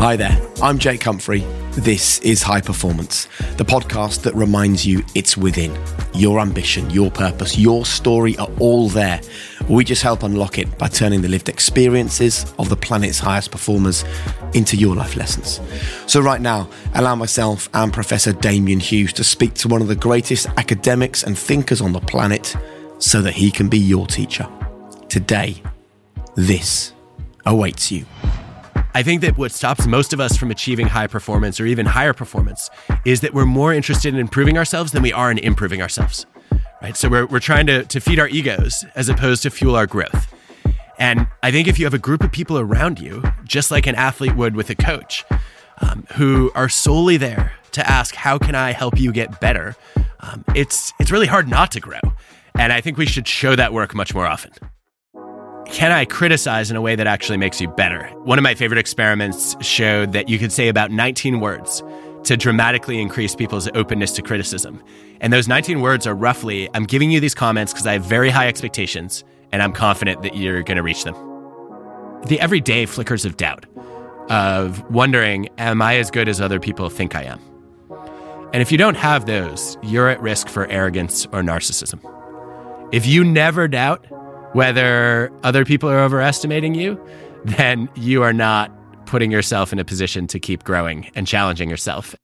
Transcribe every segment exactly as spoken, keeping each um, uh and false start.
Hi there, I'm Jake Humphrey. This is High Performance, the podcast that reminds you it's within. Your ambition, your purpose, your story are all there. We just help unlock it by turning the lived experiences of the planet's highest performers into your life lessons. So right now, allow myself and Professor Damian Hughes to speak to one of the greatest academics and thinkers on the planet so that he can be your teacher. Today, this awaits you. I think that what stops most of us from achieving high performance or even higher performance is that we're more interested in improving ourselves than we are in improving ourselves, right? So we're we're trying to, to feed our egos as opposed to fuel our growth. And I think if you have a group of people around you, just like an athlete would with a coach, um, who are solely there to ask, how can I help you get better? Um, it's it's really hard not to grow. And I think we should show that work much more often. Can I criticize in a way that actually makes you better? One of my favorite experiments showed that you could say about nineteen words to dramatically increase people's openness to criticism. And those nineteen words are roughly, I'm giving you these comments because I have very high expectations and I'm confident that you're going to reach them. The everyday flickers of doubt, of wondering, am I as good as other people think I am? And if you don't have those, you're at risk for arrogance or narcissism. If you never doubt whether other people are overestimating you, then you are not putting yourself in a position to keep growing and challenging yourself.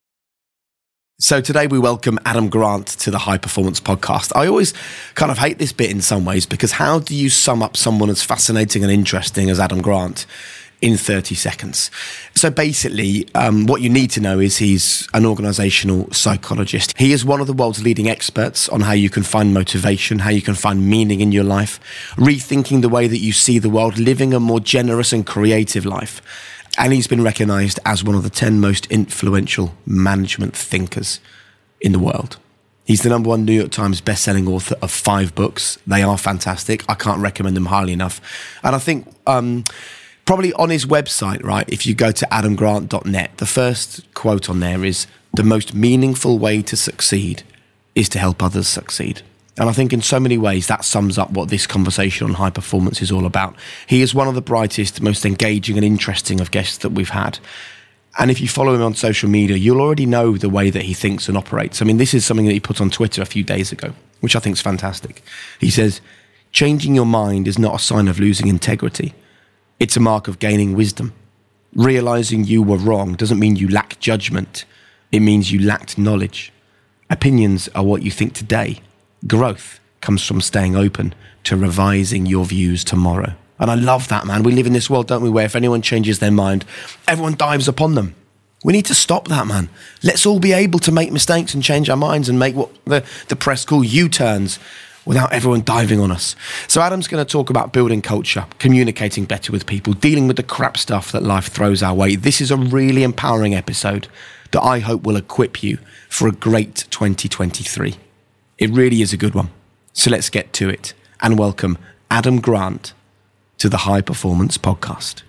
So today we welcome Adam Grant to the High Performance Podcast. I always kind of hate this bit in some ways because how do you sum up someone as fascinating and interesting as Adam Grant in thirty seconds? So basically, um, what you need to know is he's an organizational psychologist. He is one of the world's leading experts on how you can find motivation, how you can find meaning in your life, rethinking the way that you see the world, living a more generous and creative life. And he's been recognized as one of the ten most influential management thinkers in the world. He's the number one New York Times bestselling author of five books. They are fantastic. I can't recommend them highly enough. And I think um, probably on his website, right, if you go to adam grant dot net, the first quote on there is, the most meaningful way to succeed is to help others succeed. And I think in so many ways that sums up what this conversation on high performance is all about. He is one of the brightest, most engaging and interesting of guests that we've had. And if you follow him on social media, you'll already know the way that he thinks and operates. I mean, this is something that he put on Twitter a few days ago, which I think is fantastic. He says, changing your mind is not a sign of losing integrity. It's a mark of gaining wisdom. Realizing you were wrong doesn't mean you lack judgment. It means you lacked knowledge. Opinions are what you think today. Growth comes from staying open to revising your views tomorrow. And I love that, man. We live in this world, don't we, where if anyone changes their mind, everyone dives upon them. We need to stop that, man. Let's all be able to make mistakes and change our minds and make what the, the press call U-turns without everyone diving on us. So Adam's going to talk about building culture, communicating better with people, dealing with the crap stuff that life throws our way. This is a really empowering episode that I hope will equip you for a great twenty twenty-three. It really is a good one. So let's get to it and welcome Adam Grant to the High Performance Podcast.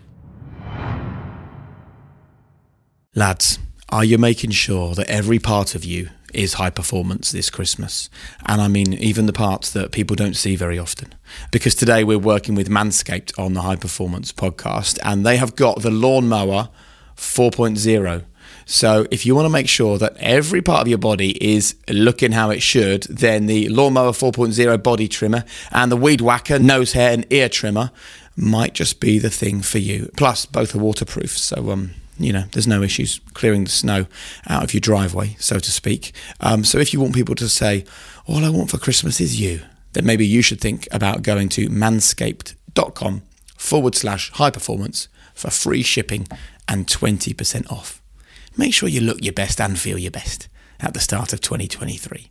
Lads, are you making sure that every part of you is high performance this Christmas? And I mean, even the parts that people don't see very often. Because today we're working with Manscaped on the High Performance Podcast, and they have got the Lawnmower four point oh. So if you want to make sure that every part of your body is looking how it should, then the Lawnmower four point oh body trimmer and the Weed Whacker nose, hair and ear trimmer might just be the thing for you. Plus, both are waterproof, so um, you know, there's no issues clearing the snow out of your driveway, so to speak. Um, so if you want people to say, all I want for Christmas is you, then maybe you should think about going to manscaped.com forward slash high performance for free shipping and twenty percent off. Make sure you look your best and feel your best at the start of twenty twenty-three.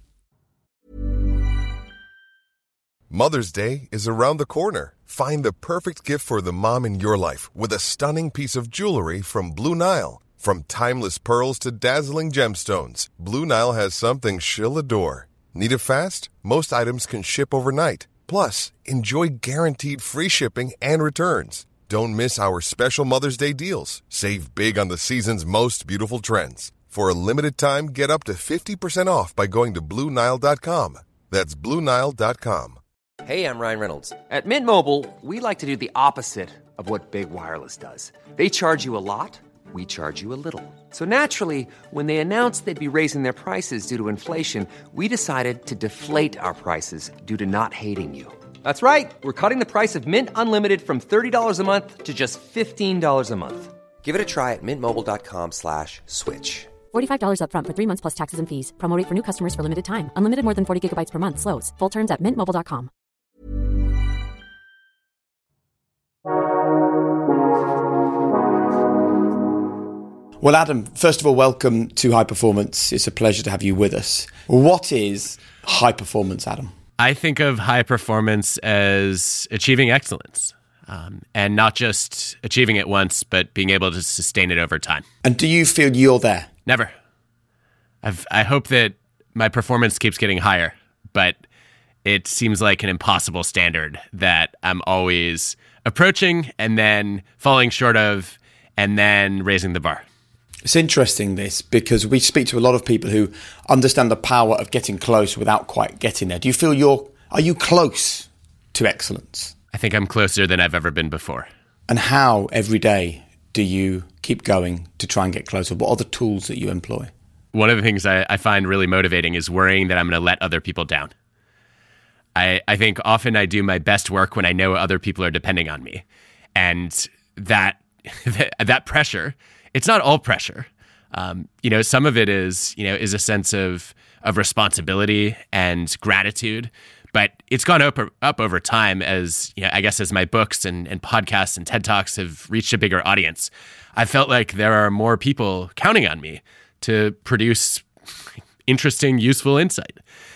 Mother's Day is around the corner. Find the perfect gift for the mom in your life with a stunning piece of jewelry from Blue Nile. From timeless pearls to dazzling gemstones, Blue Nile has something she'll adore. Need it fast? Most items can ship overnight. Plus, enjoy guaranteed free shipping and returns. Don't miss our special Mother's Day deals. Save big on the season's most beautiful trends. For a limited time, get up to fifty percent off by going to Blue Nile dot com. That's Blue Nile dot com. Hey, I'm Ryan Reynolds. At Mint Mobile, we like to do the opposite of what Big Wireless does. They charge you a lot, we charge you a little. So naturally, when they announced they'd be raising their prices due to inflation, we decided to deflate our prices due to not hating you. That's right. We're cutting the price of Mint Unlimited from thirty dollars a month to just fifteen dollars a month. Give it a try at mintmobile.com slash switch. forty-five dollars up front for three months plus taxes and fees. Promo rate for new customers for limited time. Unlimited more than forty gigabytes per month. Slows full terms at mint mobile dot com. Well, Adam, first of all, welcome to High Performance. It's a pleasure to have you with us. What is high performance, Adam? I think of high performance as achieving excellence, um, and not just achieving it once, but being able to sustain it over time. And do you feel you're there? Never. I've, I hope that my performance keeps getting higher, but it seems like an impossible standard that I'm always approaching and then falling short of and then raising the bar. It's interesting, this, because we speak to a lot of people who understand the power of getting close without quite getting there. Do you feel you're, are you close to excellence? I think I'm closer than I've ever been before. And how, every day, do you keep going to try and get closer? What are the tools that you employ? One of the things I, I find really motivating is worrying that I'm going to let other people down. I, I think often I do my best work when I know other people are depending on me. And that that pressure, it's not all pressure. Um, you know, some of it is, you know, is a sense of of responsibility and gratitude, but it's gone up up over time as, you know, I guess as my books and, and podcasts and TED Talks have reached a bigger audience. I felt like there are more people counting on me to produce interesting, useful insight.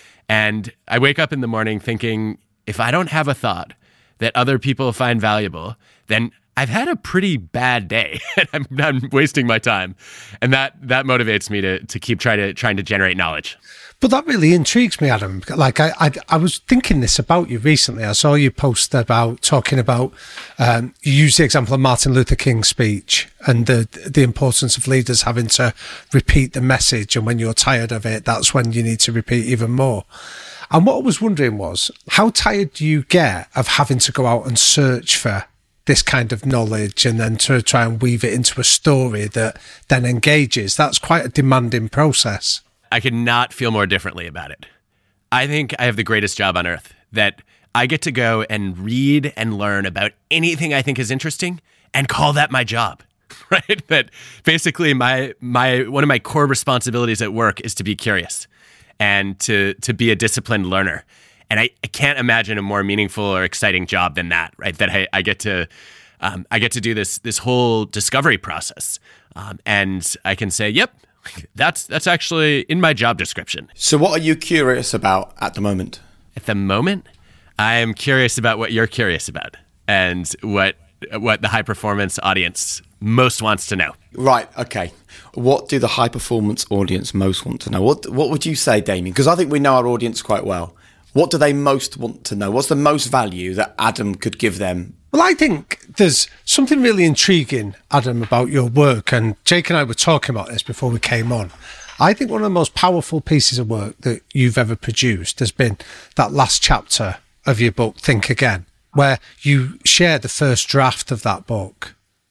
And I wake up in the morning thinking, if I don't have a thought that other people find valuable, then I've had a pretty bad day. I'm, I'm wasting my time. And that that motivates me to to keep trying to trying to generate knowledge. But that really intrigues me, Adam. Like I, I, I was thinking this about you recently. I saw you post about talking about, um, you used the example of Martin Luther King's speech and the the importance of leaders having to repeat the message. And when you're tired of it, that's when you need to repeat even more. And what I was wondering was, how tired do you get of having to go out and search for this kind of knowledge and then to try and weave it into a story that then engages? That's quite a demanding process. I could not feel more differently about it. I think I have the greatest job on earth, that I get to go and read and learn about anything I think is interesting and call that my job, right? That basically my my one of my core responsibilities at work is to be curious and to to be a disciplined learner. And I, I can't imagine a more meaningful or exciting job than that, right? That I, I get to um, I get to do this this whole discovery process, um, and I can say, "Yep, that's that's actually in my job description." So, what are you curious about at the moment? At the moment, I am curious about what you're curious about, and what what the high performance audience most wants to know. Right. Okay. What do the high performance audience most want to know? What What would you say, Damien? Because I think we know our audience quite well. What do they most want to know? What's the most value that Adam could give them? Well, I think there's something really intriguing, Adam, about your work. And Jake and I were talking about this before we came on. I think one of the most powerful pieces of work that you've ever produced has been that last chapter of your book, Think Again, where you share the first draft of that book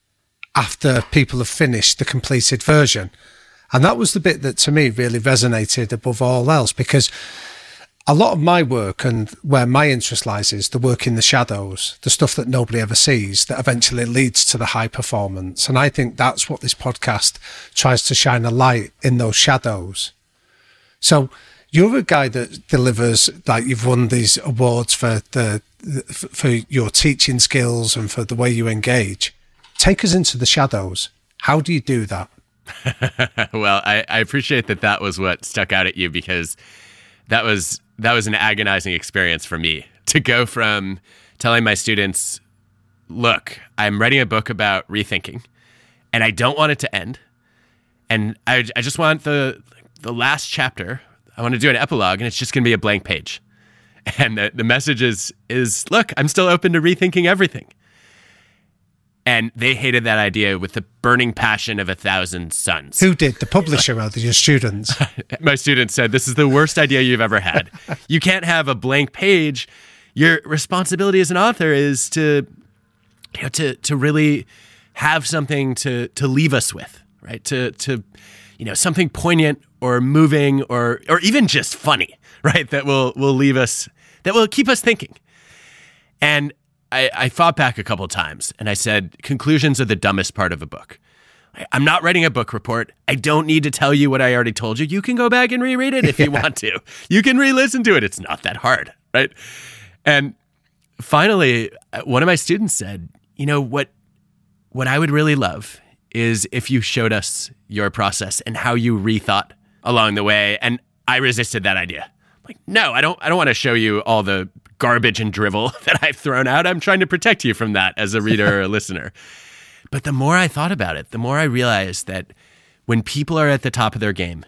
after people have finished the completed version. And that was the bit that to me really resonated above all else, because a lot of my work and where my interest lies is the work in the shadows, the stuff that nobody ever sees that eventually leads to the high performance. And I think that's what this podcast tries to shine a light in, those shadows. So you're a guy that delivers, like you've won these awards for the for your teaching skills and for the way you engage. Take us into the shadows. How do you do that? Well, I, I appreciate that that was what stuck out at you, because that was that was an agonizing experience for me, to go from telling my students, look, I'm writing a book about rethinking and I don't want it to end. And I, I just want the the last chapter, I want to do an epilogue, and it's just going to be a blank page. And the, the message is, is, look, I'm still open to rethinking everything. And they hated that idea with the burning passion of a thousand suns. Who did? The publisher or your students? My students said, this is the worst idea you've ever had. You can't have a blank page. Your responsibility as an author is to, you know, to, to really have something to to leave us with, right? To to you know, something poignant or moving or or even just funny, right? That will will leave us, that will keep us thinking. And I, I fought back a couple of times and I said, conclusions are the dumbest part of a book. I'm not writing a book report. I don't need to tell you what I already told you. You can go back and reread it if you yeah. want to. You can re-listen to it. It's not that hard, right? And finally, one of my students said, you know, what what I would really love is if you showed us your process and how you rethought along the way. And I resisted that idea. I'm like, no, I don't I don't want to show you all the garbage and drivel that I've thrown out. I'm trying to protect you from that as a reader or a listener. But the more I thought about it, the more I realized that when people are at the top of their game,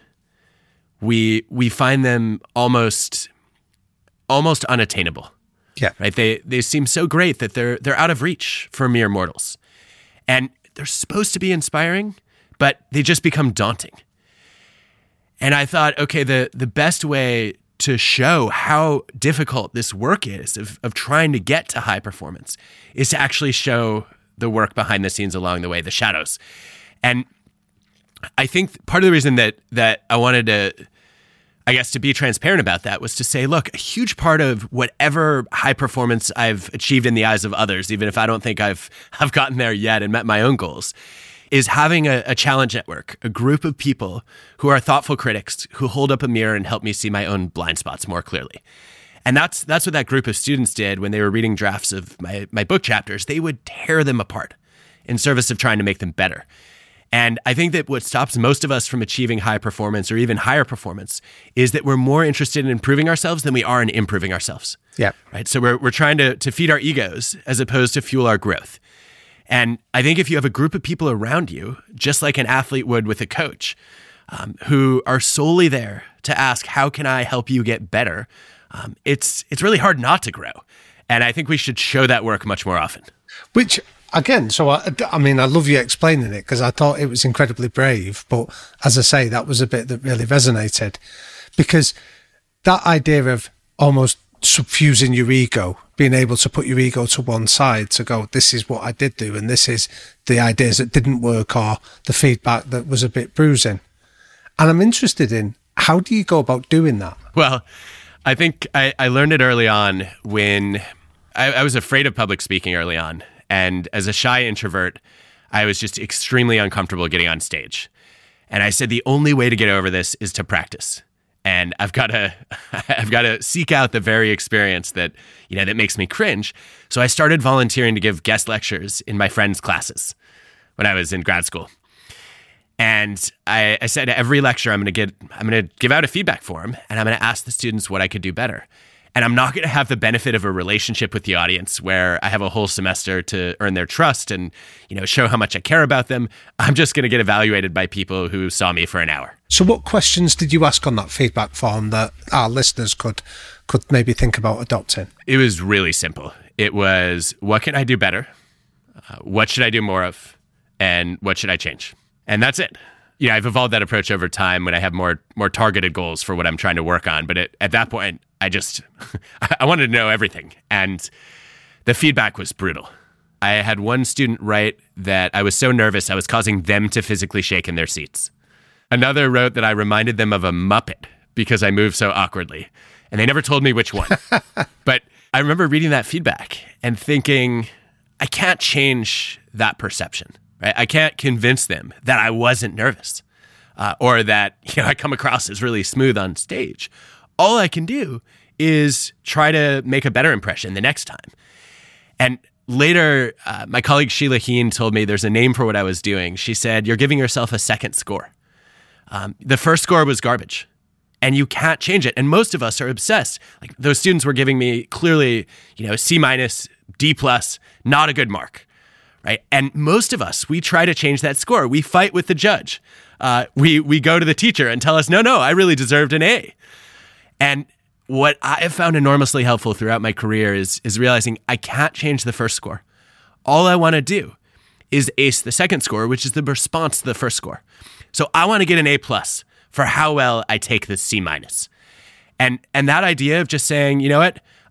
we we find them almost almost unattainable. Yeah. Right? They they seem so great that they're they're out of reach for mere mortals. And they're supposed to be inspiring, but they just become daunting. And I thought, okay, the the best way to show how difficult this work is of of trying to get to high performance is to actually show the work behind the scenes along the way, the shadows. And I think part of the reason that that I wanted to, I guess, to be transparent about that was to say, look, a huge part of whatever high performance I've achieved in the eyes of others, even if I don't think I've I've gotten there yet and met my own goals, is having a, a challenge network, a group of people who are thoughtful critics who hold up a mirror and help me see my own blind spots more clearly. And that's that's what that group of students did when they were reading drafts of my, my book chapters. They would tear them apart in service of trying to make them better. And I think that what stops most of us from achieving high performance or even higher performance is that we're more interested in improving ourselves than we are in improving ourselves. Yeah. Right. So we're we're trying to to feed our egos as opposed to fuel our growth. And I think if you have a group of people around you, just like an athlete would with a coach, um, who are solely there to ask, how can I help you get better? Um, it's it's really hard not to grow. And I think we should show that work much more often. Which, again, so I, I mean, I love you explaining it because I thought it was incredibly brave. But as I say, that was a bit that really resonated, because that idea of almost suffusing your ego, being able to put your ego to one side to go, this is what I did do, and this is the ideas that didn't work or the feedback that was a bit bruising. And I'm interested in, how do you go about doing that? Well, I think I, I learned it early on when I, I was afraid of public speaking early on. And as a shy introvert, I was just extremely uncomfortable getting on stage. And I said, the only way to get over this is to practice. And I've got to, I've got to seek out the very experience that, you know, that makes me cringe. So I started volunteering to give guest lectures in my friends' classes when I was in grad school. And I, I said every lecture I'm going to get, I'm going to give out a feedback form, and I'm going to ask the students what I could do better. And I'm not going to have the benefit of a relationship with the audience where I have a whole semester to earn their trust and, you know, show how much I care about them. I'm just going to get evaluated by people who saw me for an hour. So what questions did you ask on that feedback form that our listeners could could maybe think about adopting? It was really simple. It was, what can I do better? Uh, what should I do more of? And what should I change? And that's it. Yeah, I've evolved that approach over time when I have more more targeted goals for what I'm trying to work on. But it, at that point, I just, I wanted to know everything. And the feedback was brutal. I had one student write that I was so nervous I was causing them to physically shake in their seats. Another wrote that I reminded them of a Muppet because I moved so awkwardly. And they never told me which one. But I remember reading that feedback and thinking, I can't change that perception. Right? I can't convince them that I wasn't nervous uh, or that, you know, I come across as really smooth on stage. All I can do is try to make a better impression the next time. And later, uh, my colleague Sheila Heen told me there's a name for what I was doing. She said, you're giving yourself a second score. Um, the first score was garbage, and you can't change it. And most of us are obsessed. Like, those students were giving me clearly, you know, C minus, D plus, not a good mark. Right. And most of us, we try to change that score. We fight with the judge. Uh, we we go to the teacher and tell us, no, no, I really deserved an A. And what I have found enormously helpful throughout my career is, is realizing I can't change the first score. All I want to do is ace the second score, which is the response to the first score. So I want to get an A plus for how well I take the C minus. And and that idea of just saying, you know what,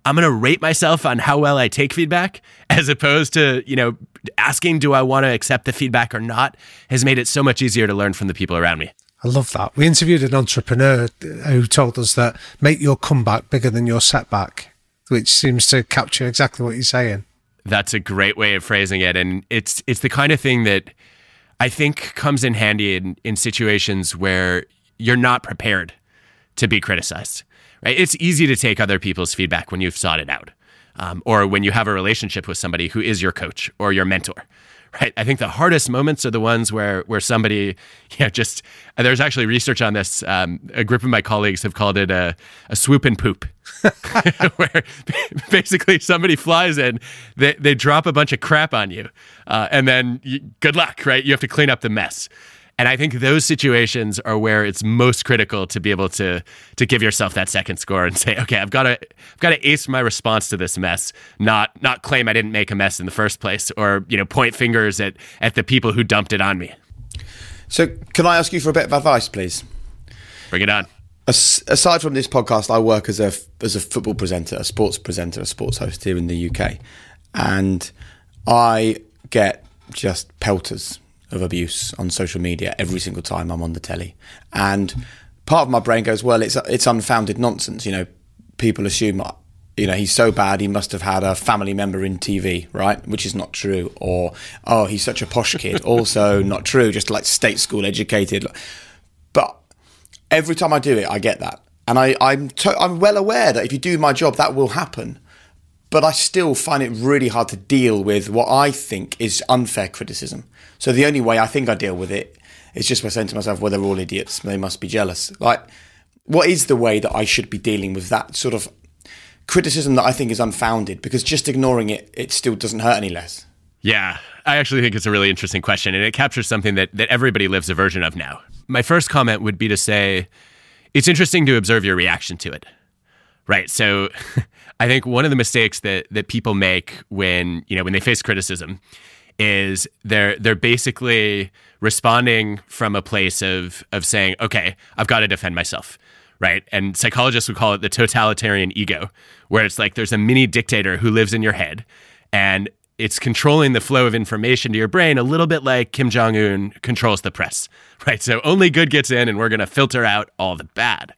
I'm going to rate myself on how well I take feedback, as opposed to, you know, asking, do I want to accept the feedback or not, has made it so much easier to learn from the people around me. I love that. We interviewed an entrepreneur who told us that make your comeback bigger than your setback, which seems to capture exactly what you're saying. That's a great way of phrasing it. And it's it's the kind of thing that I think comes in handy in, in situations where you're not prepared to be criticized, right? It's easy to take other people's feedback when you've sought it out, um, or when you have a relationship with somebody who is your coach or your mentor. Right. I think the hardest moments are the ones where where somebody, you know, just, there's actually research on this. Um, a group of my colleagues have called it a, a swoop and poop, where basically somebody flies in, they, they drop a bunch of crap on you, uh, and then you, good luck, right? You have to clean up the mess. And I think those situations are where it's most critical to be able to to give yourself that second score and say, okay, I've got to I've got to ace my response to this mess, not not claim I didn't make a mess in the first place, or, you know, point fingers at at the people who dumped it on me. So, can I ask you for a bit of advice, please? Bring it on. As, aside from this podcast, I work as a as a football presenter, a sports presenter, a sports host here in the U K, and I get just pelters of abuse on social media every single time I'm on the telly. And part of my brain goes, well, it's it's unfounded nonsense. You know, people assume, you know, he's so bad, he must have had a family member in T V, right? Which is not true. Or, oh, he's such a posh kid. Also not true, just like state school educated. But every time I do it, I get that. And I, I'm, to- I'm well aware that if you do my job, that will happen. But I still find it really hard to deal with what I think is unfair criticism. So the only way I think I deal with it is just by saying to myself, well, they're all idiots. They must be jealous. Like, what is the way that I should be dealing with that sort of criticism that I think is unfounded? Because just ignoring it, it still doesn't hurt any less. Yeah, I actually think it's a really interesting question, and it captures something that, that everybody lives a version of now. My first comment would be to say, it's interesting to observe your reaction to it. Right. So I think one of the mistakes that that people make when, you know, when they face criticism is they're they're basically responding from a place of of saying, okay, I've got to defend myself. Right. And psychologists would call it the totalitarian ego, where it's like there's a mini dictator who lives in your head and it's controlling the flow of information to your brain, a little bit like Kim Jong-un controls the press. Right. So only good gets in and we're going to filter out all the bad.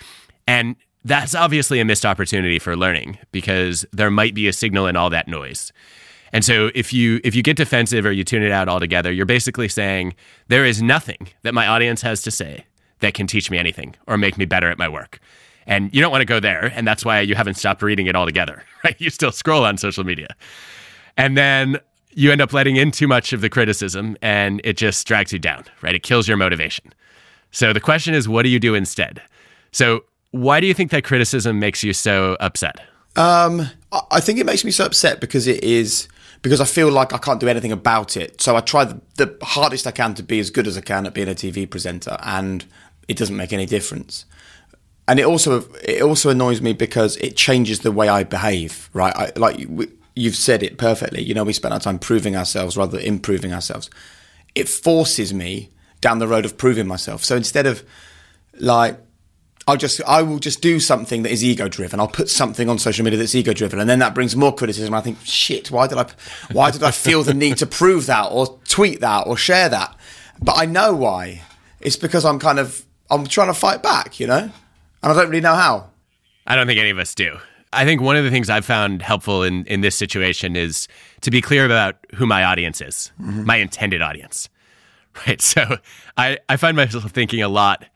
And that's obviously a missed opportunity for learning, because there might be a signal in all that noise. And so if you if you get defensive or you tune it out altogether, you're basically saying there is nothing that my audience has to say that can teach me anything or make me better at my work. And you don't want to go there, and that's why you haven't stopped reading it altogether, right? You still scroll on social media. And then you end up letting in too much of the criticism, and it just drags you down, right? It kills your motivation. So the question is, what do you do instead? So why do you think that criticism makes you so upset? Um, I think it makes me so upset because it is because I feel like I can't do anything about it. So I try the, the hardest I can to be as good as I can at being a T V presenter, and it doesn't make any difference. And it also it also annoys me because it changes the way I behave. Right, I, like we, you've said it perfectly. You know, we spend our time proving ourselves rather than improving ourselves. It forces me down the road of proving myself. So instead of like. I'll just, I will just do something that is ego-driven. I'll put something on social media that's ego-driven, and then that brings more criticism. I think, shit, why did I, why did I feel the need to prove that, or tweet that, or share that? But I know why. It's because I'm kind of, I'm trying to fight back, you know, and I don't really know how. I don't think any of us do. I think one of the things I've found helpful in in this situation is to be clear about who my audience is, mm-hmm. my intended audience, right? So I, I find myself thinking a lot,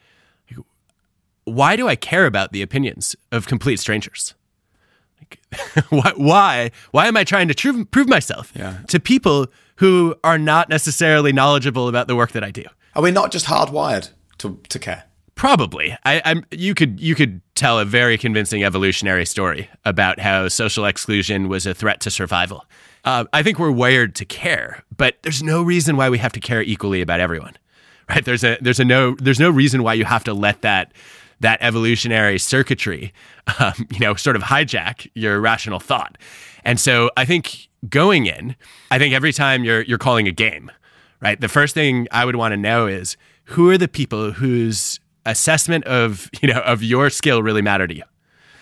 why do I care about the opinions of complete strangers? Like, why, why, why am I trying to tr- prove myself yeah. to people who are not necessarily knowledgeable about the work that I do? Are we not just hardwired to, to care? Probably. I, I'm. You could you could tell a very convincing evolutionary story about how social exclusion was a threat to survival. Uh, I think we're wired to care, but there's no reason why we have to care equally about everyone, right? There's a there's a no there's no reason why you have to let that. that evolutionary circuitry, um, you know, sort of hijack your rational thought. And so I think going in, I think every time you're you're calling a game, right, the first thing I would want to know is who are the people whose assessment of, you know, of your skill really matter to you.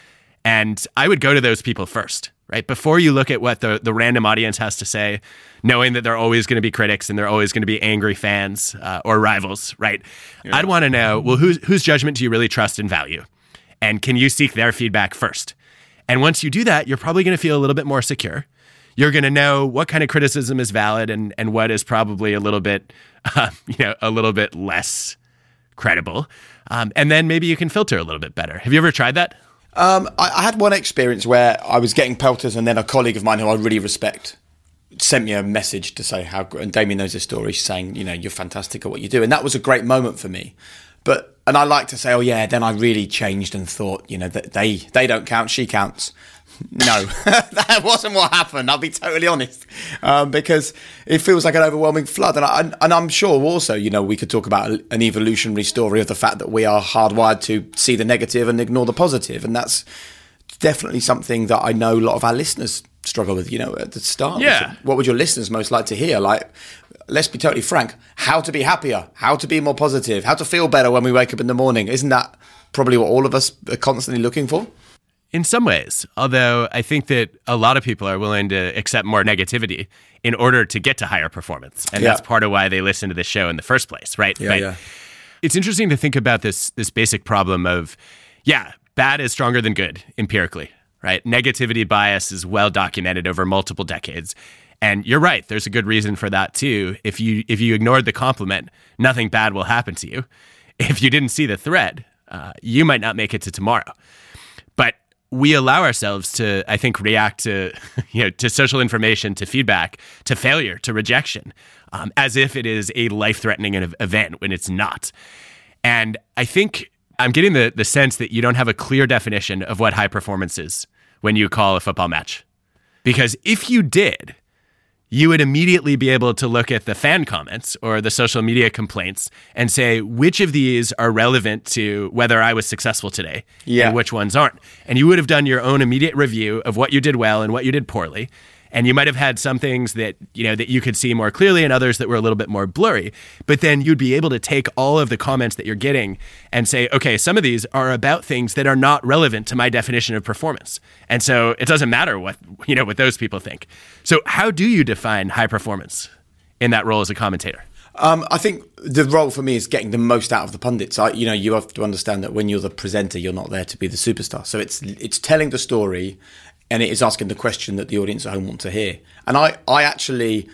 And I would go to those people first, right? Before you look at what the, the random audience has to say, knowing that they're always going to be critics and they're always going to be angry fans uh, or rivals, right? Yeah. I'd want to know, well, whose whose judgment do you really trust and value? And can you seek their feedback first? And once you do that, you're probably going to feel a little bit more secure. You're going to know what kind of criticism is valid and, and what is probably a little bit, uh, you know, a little bit less credible. Um, and then maybe you can filter a little bit better. Have you ever tried that? Um, I, I had one experience where I was getting pelters, and then a colleague of mine who I really respect sent me a message to say how, and Damien knows this story, saying, you know, you're fantastic at what you do. And that was a great moment for me. But, and I like to say, oh yeah, then I really changed and thought, you know, that they, they don't count, she counts. No, that wasn't what happened. I'll be totally honest, um, because it feels like an overwhelming flood. And, I, and I'm sure also, you know, we could talk about an evolutionary story of the fact that we are hardwired to see the negative and ignore the positive. And that's definitely something that I know a lot of our listeners struggle with, you know, at the start. Yeah. What would your listeners most like to hear? Like, let's be totally frank, how to be happier, how to be more positive, how to feel better when we wake up in the morning. Isn't that probably what all of us are constantly looking for? In some ways, although I think that a lot of people are willing to accept more negativity in order to get to higher performance. And yeah. that's part of why they listen to this show in the first place, right? Yeah, right? yeah. It's interesting to think about this this basic problem of, yeah, bad is stronger than good empirically, right? Negativity bias is well documented over multiple decades. And you're right, there's a good reason for that too. If you if you ignored the compliment, nothing bad will happen to you. If you didn't see the thread, uh, you might not make it to tomorrow. But we allow ourselves to, I think, react to, you know, to social information, to feedback, to failure, to rejection, um, as if it is a life-threatening event when it's not. And I think I'm getting the, the sense that you don't have a clear definition of what high performance is when you call a football match. Because if you did, you would immediately be able to look at the fan comments or the social media complaints and say, which of these are relevant to whether I was successful today yeah. and which ones aren't. And you would have done your own immediate review of what you did well and what you did poorly. And you might have had some things that, you know, that you could see more clearly and others that were a little bit more blurry. But then you'd be able to take all of the comments that you're getting and say, okay, some of these are about things that are not relevant to my definition of performance. And so it doesn't matter what, you know, what those people think. So how do you define high performance in that role as a commentator? Um, I think the role for me is getting the most out of the pundits. I, you know, you have to understand that when you're the presenter, you're not there to be the superstar. So it's it's telling the story, and it is asking the question that the audience at home want to hear. And I, I actually,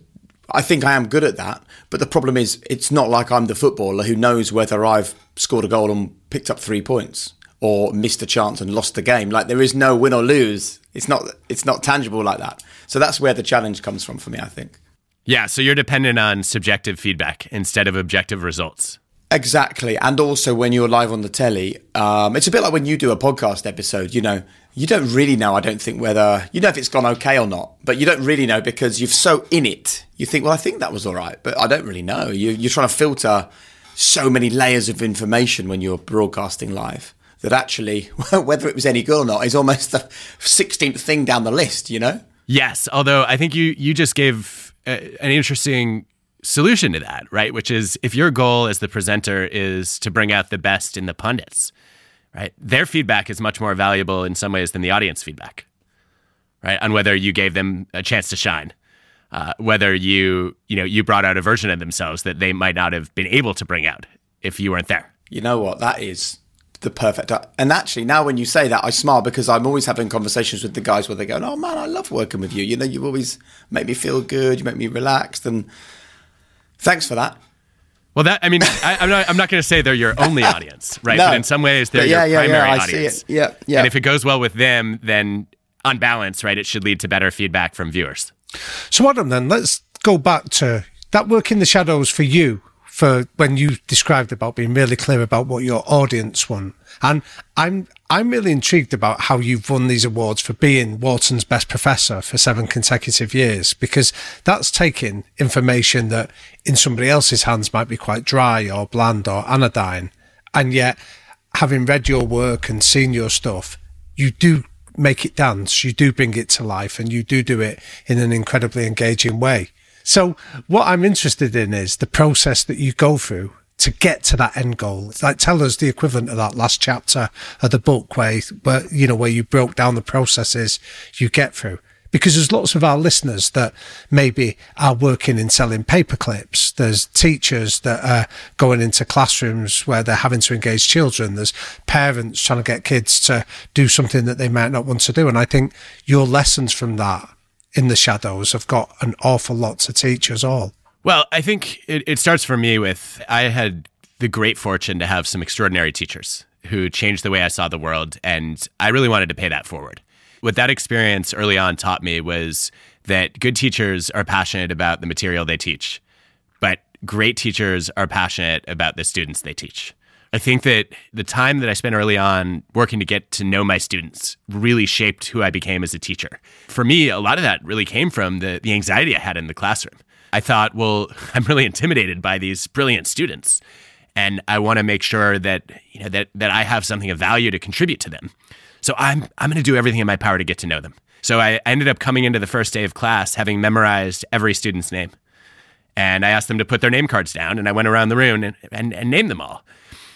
I think I am good at that. But the problem is, it's not like I'm the footballer who knows whether I've scored a goal and picked up three points or missed a chance and lost the game. Like, there is no win or lose. It's not, it's not tangible like that. So that's where the challenge comes from for me, I think. Yeah, so you're dependent on subjective feedback instead of objective results. Exactly. And also when you're live on the telly, um, it's a bit like when you do a podcast episode, you know, you don't really know, I don't think, whether, you know if it's gone okay or not, but you don't really know because you're so in it. You think, well, I think that was all right, but I don't really know. You, you're trying to filter so many layers of information when you're broadcasting live that actually, whether it was any good or not, is almost the sixteenth thing down the list, you know? Yes, although I think you you just gave a, an interesting solution to that, right? Which is, if your goal as the presenter is to bring out the best in the pundits, right? Their feedback is much more valuable in some ways than the audience feedback, right? On whether you gave them a chance to shine, uh, whether you you know you brought out a version of themselves that they might not have been able to bring out if you weren't there. You know what? That is the perfect. And actually, now when you say that, I smile because I'm always having conversations with the guys where they're going, "Oh man, I love working with you. You know, you always make me feel good. You make me relaxed." And thanks for that. Well, that I mean, I, I'm not. I'm not going to say they're your only audience, right? No. But in some ways, they're yeah, your yeah, primary yeah, I audience. See it. Yeah, yeah. And if it goes well with them, then on balance, right, it should lead to better feedback from viewers. So, Adam, then let's go back to that work in the shadows for you. For when you described about being really clear about what your audience want. And I'm I'm really intrigued about how you've won these awards for being Wharton's best professor for seven consecutive years, because that's taking information that in somebody else's hands might be quite dry or bland or anodyne. And yet, having read your work and seen your stuff, you do make it dance, you do bring it to life, and you do do it in an incredibly engaging way. So what I'm interested in is the process that you go through to get to that end goal? Like, tell us the equivalent of that last chapter of the book where, where you know, where you broke down the processes you get through. Because there's lots of our listeners that maybe are working in selling paper clips. There's teachers that are going into classrooms where they're having to engage children. There's parents trying to get kids to do something that they might not want to do. And I think your lessons from that in the shadows have got an awful lot to teach us all. Well, I think it, it starts for me with, I had the great fortune to have some extraordinary teachers who changed the way I saw the world. And I really wanted to pay that forward. What that experience early on taught me was that good teachers are passionate about the material they teach, but great teachers are passionate about the students they teach. I think that the time that I spent early on working to get to know my students really shaped who I became as a teacher. For me, a lot of that really came from the, the anxiety I had in the classroom. I thought, well, I'm really intimidated by these brilliant students, and I want to make sure that, you know, that that I have something of value to contribute to them. So I'm I'm going to do everything in my power to get to know them. So I ended up coming into the first day of class having memorized every student's name. And I asked them to put their name cards down, and I went around the room and, and, and named them all.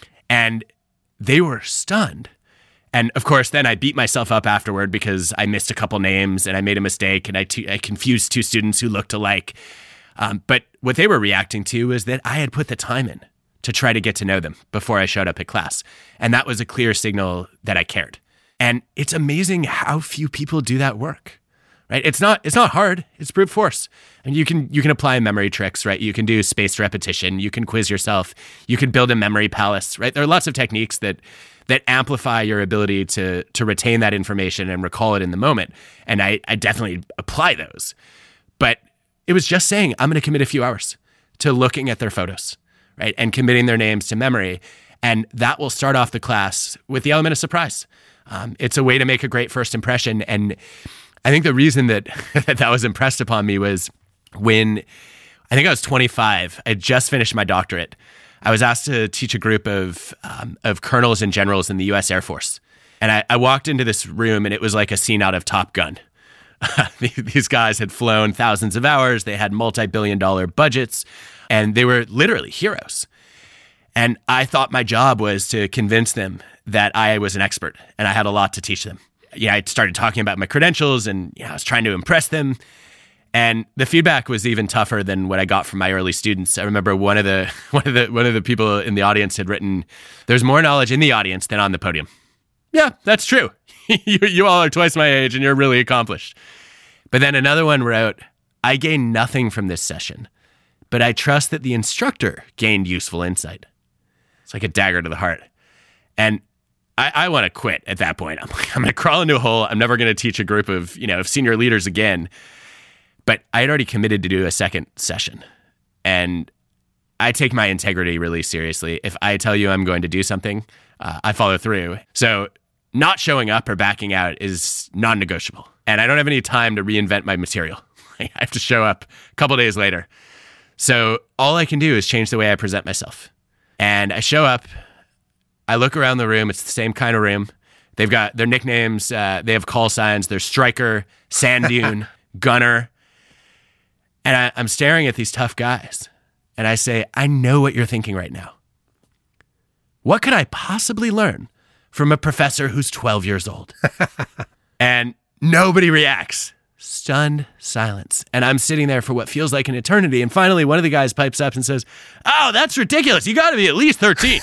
And they were stunned. And of course, then I beat myself up afterward because I missed a couple names and I made a mistake and I, t- I confused two students who looked alike. Um, but what they were reacting to was that I had put the time in to try to get to know them before I showed up at class. And that was a clear signal that I cared. And it's amazing how few people do that work, right? It's not it's not hard. It's brute force. And you can you can apply memory tricks, right? You can do spaced repetition. You can quiz yourself. You can build a memory palace, right? There are lots of techniques that that amplify your ability to to retain that information and recall it in the moment. And I, I definitely apply those. But it was just saying, I'm going to commit a few hours to looking at their photos, right? And committing their names to memory. And that will start off the class with the element of surprise. Um, it's a way to make a great first impression. And I think the reason that that was impressed upon me was when I think I was twenty-five, I had just finished my doctorate. I was asked to teach a group of um, of colonels and generals in the U S Air Force. And I, I walked into this room and it was like a scene out of Top Gun. These guys had flown thousands of hours. They had multi-billion dollar budgets, and they were literally heroes. And I thought my job was to convince them that I was an expert and I had a lot to teach them. Yeah, I started talking about my credentials and you know, I was trying to impress them. And the feedback was even tougher than what I got from my early students. I remember one of the one of the one of the people in the audience had written, "There's more knowledge in the audience than on the podium." Yeah, that's true. you, you all are twice my age and you're really accomplished. But then another one wrote, "I gained nothing from this session, but I trust that the instructor gained useful insight." It's like a dagger to the heart. And I, I want to quit at that point. I'm like, I'm going to crawl into a hole. I'm never going to teach a group of, you know, of senior leaders again. But I had already committed to do a second session. And I take my integrity really seriously. If I tell you I'm going to do something, uh, I follow through. So not showing up or backing out is non-negotiable. And I don't have any time to reinvent my material. I have to show up a couple days later. So all I can do is change the way I present myself. And I show up, I look around the room, it's the same kind of room. They've got their nicknames, uh, they have call signs, they're Striker, Sand Dune, Gunner. And I, I'm staring at these tough guys. And I say, I know what you're thinking right now. What could I possibly learn from a professor who's twelve years old? And nobody reacts. Stunned silence. And I'm sitting there for what feels like an eternity. And finally, one of the guys pipes up and says, "Oh, that's ridiculous. You got to be at least thirteen.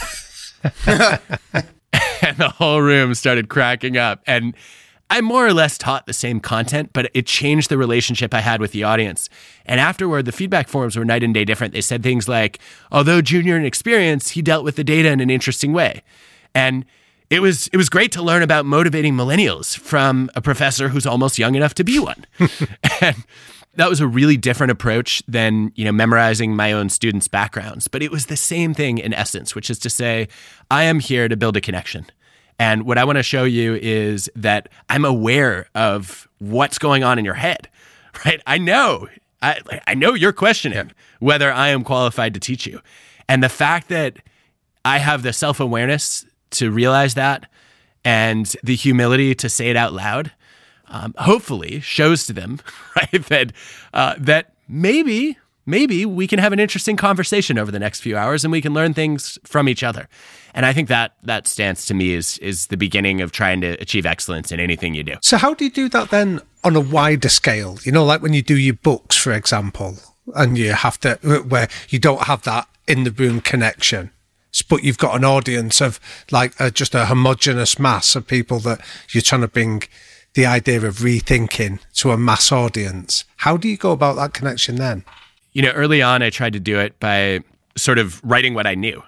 And the whole room started cracking up. And I more or less taught the same content, but it changed the relationship I had with the audience. And afterward, the feedback forms were night and day different. They said things like, although junior in experience, he dealt with the data in an interesting way. And It was it was great to learn about motivating millennials from a professor who's almost young enough to be one. And that was a really different approach than, you know, memorizing my own students' backgrounds. But it was the same thing in essence, which is to say, I am here to build a connection. And what I want to show you is that I'm aware of what's going on in your head, right? I know, I, I know you're questioning yeah. whether I am qualified to teach you. And the fact that I have the self-awareness to realize that and the humility to say it out loud, um, hopefully shows to them, right, that uh, that maybe maybe we can have an interesting conversation over the next few hours and we can learn things from each other. And I think that that stance to me is is the beginning of trying to achieve excellence in anything you do. So how do you do that then on a wider scale? You know, like when you do your books, for example, and you have to, where you don't have that in the room connection, but you've got an audience of like a, just a homogenous mass of people that you're trying to bring the idea of rethinking to a mass audience. How do you go about that connection then? You know, early on, I tried to do it by sort of writing what I knew.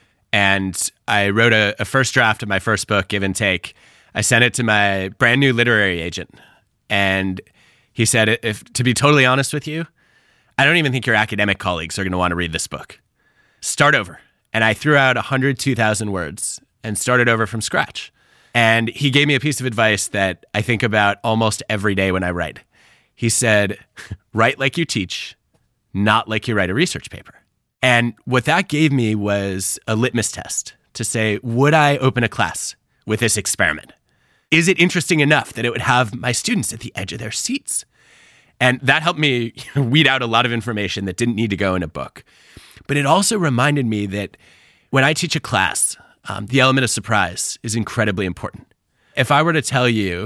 And I wrote a, a first draft of my first book, Give and Take. I sent it to my brand new literary agent. And he said, if to be totally honest with you, I don't even think your academic colleagues are going to want to read this book. Start over. And I threw out one hundred two thousand words and started over from scratch. And he gave me a piece of advice that I think about almost every day when I write. He said, write like you teach, not like you write a research paper. And what that gave me was a litmus test to say, would I open a class with this experiment? Is it interesting enough that it would have my students at the edge of their seats? And that helped me weed out a lot of information that didn't need to go in a book. But it also reminded me that when I teach a class, um, the element of surprise is incredibly important. If I were to tell you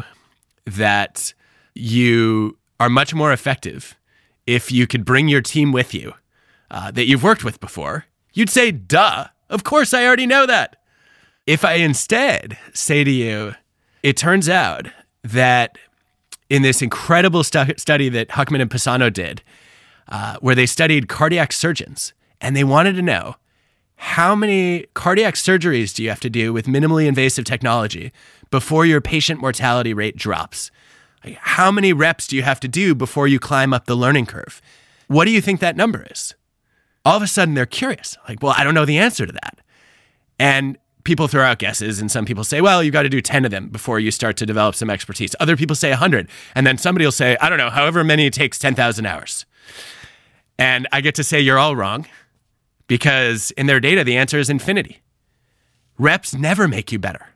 that you are much more effective if you could bring your team with you uh, that you've worked with before, you'd say, duh, of course I already know that. If I instead say to you, it turns out that in this incredible stu- study that Huckman and Pisano did, uh, where they studied cardiac surgeons, and they wanted to know, how many cardiac surgeries do you have to do with minimally invasive technology before your patient mortality rate drops? Like, how many reps do you have to do before you climb up the learning curve? What do you think that number is? All of a sudden, they're curious. Like, well, I don't know the answer to that. And people throw out guesses, and some people say, well, you've got to do ten of them before you start to develop some expertise. Other people say one hundred. And then somebody will say, I don't know, however many it takes ten thousand hours. And I get to say, you're all wrong, because in their data, the answer is infinity. Reps never make you better.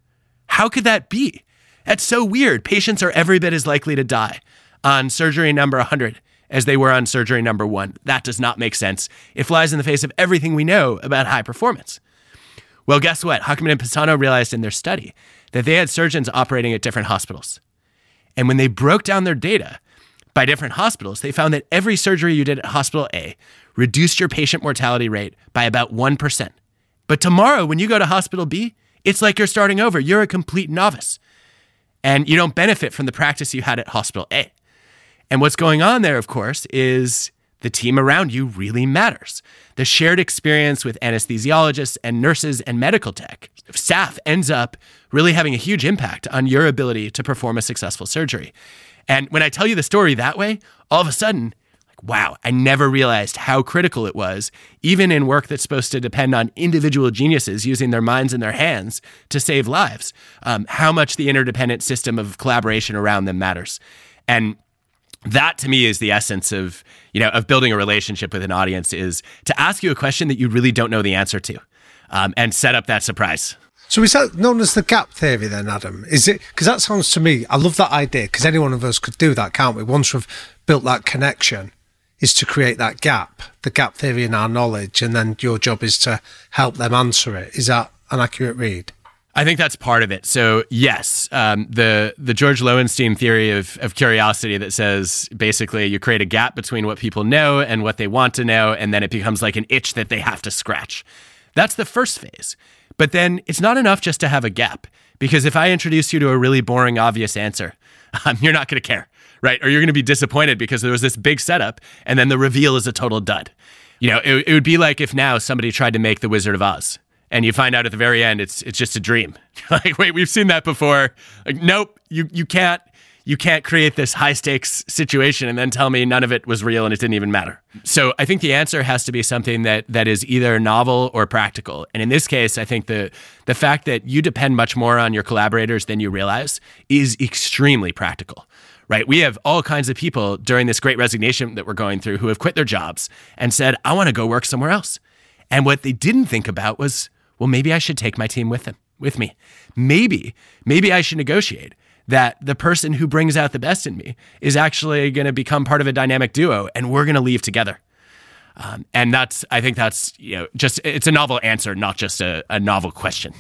How could that be? That's so weird. Patients are every bit as likely to die on surgery number one hundred as they were on surgery number one. That does not make sense. It flies in the face of everything we know about high performance. Well, guess what? Huckman and Pisano realized in their study that they had surgeons operating at different hospitals. And when they broke down their data by different hospitals, they found that every surgery you did at hospital A reduced your patient mortality rate by about one percent. But tomorrow, when you go to hospital B, it's like you're starting over. You're a complete novice. And you don't benefit from the practice you had at hospital A. And what's going on there, of course, is the team around you really matters. The shared experience with anesthesiologists and nurses and medical tech staff ends up really having a huge impact on your ability to perform a successful surgery. And when I tell you the story that way, all of a sudden, like, wow, I never realized how critical it was, even in work that's supposed to depend on individual geniuses using their minds and their hands to save lives, um, how much the interdependent system of collaboration around them matters. And that to me is the essence of, you know, of building a relationship with an audience, is to ask you a question that you really don't know the answer to, um, and set up that surprise. So is that known as the gap theory then, Adam? Is it, because that sounds to me, I love that idea, because any one of us could do that, can't we? Once we've built that connection, is to create that gap, the gap theory in our knowledge, and then your job is to help them answer it. Is that an accurate read? I think that's part of it. So yes, um, the the George Lowenstein theory of, of curiosity that says basically you create a gap between what people know and what they want to know, and then it becomes like an itch that they have to scratch. That's the first phase. But then it's not enough just to have a gap, because if I introduce you to a really boring, obvious answer, um, you're not going to care, right? Or you're going to be disappointed because there was this big setup and then the reveal is a total dud. You know, it, it would be like if now somebody tried to make The Wizard of Oz, and you find out at the very end, it's it's just a dream. Like, wait, we've seen that before. Like, nope, you you can't you can't create this high stakes situation and then tell me none of it was real and it didn't even matter. So I think the answer has to be something that that is either novel or practical. And in this case, I think the the fact that you depend much more on your collaborators than you realize is extremely practical. Right? We have all kinds of people during this great resignation that we're going through who have quit their jobs and said, I want to go work somewhere else. And what they didn't think about was, well, maybe I should take my team with them, with me. Maybe, maybe I should negotiate that the person who brings out the best in me is actually going to become part of a dynamic duo and we're going to leave together. Um, and that's, I think that's, you know, just, it's a novel answer, not just a, a novel question.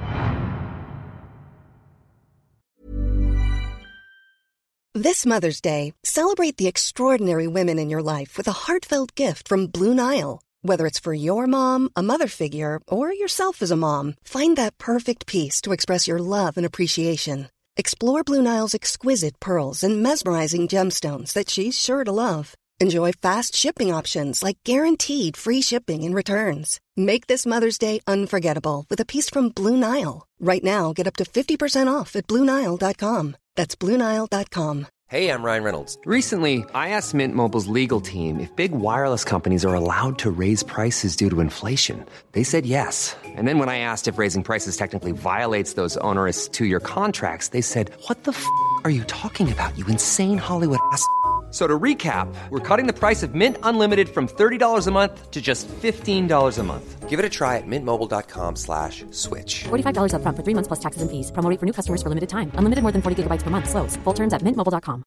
This Mother's Day, celebrate the extraordinary women in your life with a heartfelt gift from Blue Nile. Whether it's for your mom, a mother figure, or yourself as a mom, find that perfect piece to express your love and appreciation. Explore Blue Nile's exquisite pearls and mesmerizing gemstones that she's sure to love. Enjoy fast shipping options like guaranteed free shipping and returns. Make this Mother's Day unforgettable with a piece from Blue Nile. Right now, get up to fifty percent off at Blue Nile dot com. That's Blue Nile dot com. Hey, I'm Ryan Reynolds. Recently, I asked Mint Mobile's legal team if big wireless companies are allowed to raise prices due to inflation. They said yes. And then when I asked if raising prices technically violates those onerous two-year contracts, they said, "What the f*** are you talking about, you insane Hollywood ass f- So to recap, we're cutting the price of Mint Unlimited from thirty dollars a month to just fifteen dollars a month. Give it a try at mintmobile.com slash switch. forty-five dollars up front for three months plus taxes and fees. Promo rate for new customers for limited time. Unlimited more than forty gigabytes per month. Slows full terms at mint mobile dot com.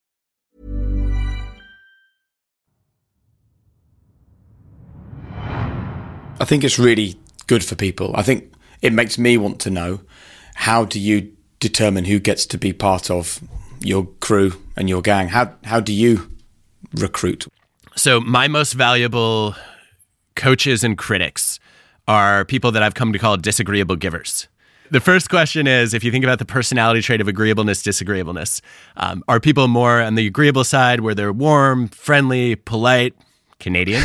I think it's really good for people. I think it makes me want to know, how do you determine who gets to be part of your crew and your gang? How how do you recruit? So my most valuable coaches and critics are people that I've come to call disagreeable givers. The first question is, if you think about the personality trait of agreeableness, disagreeableness, um, are people more on the agreeable side where they're warm, friendly, polite, Canadian?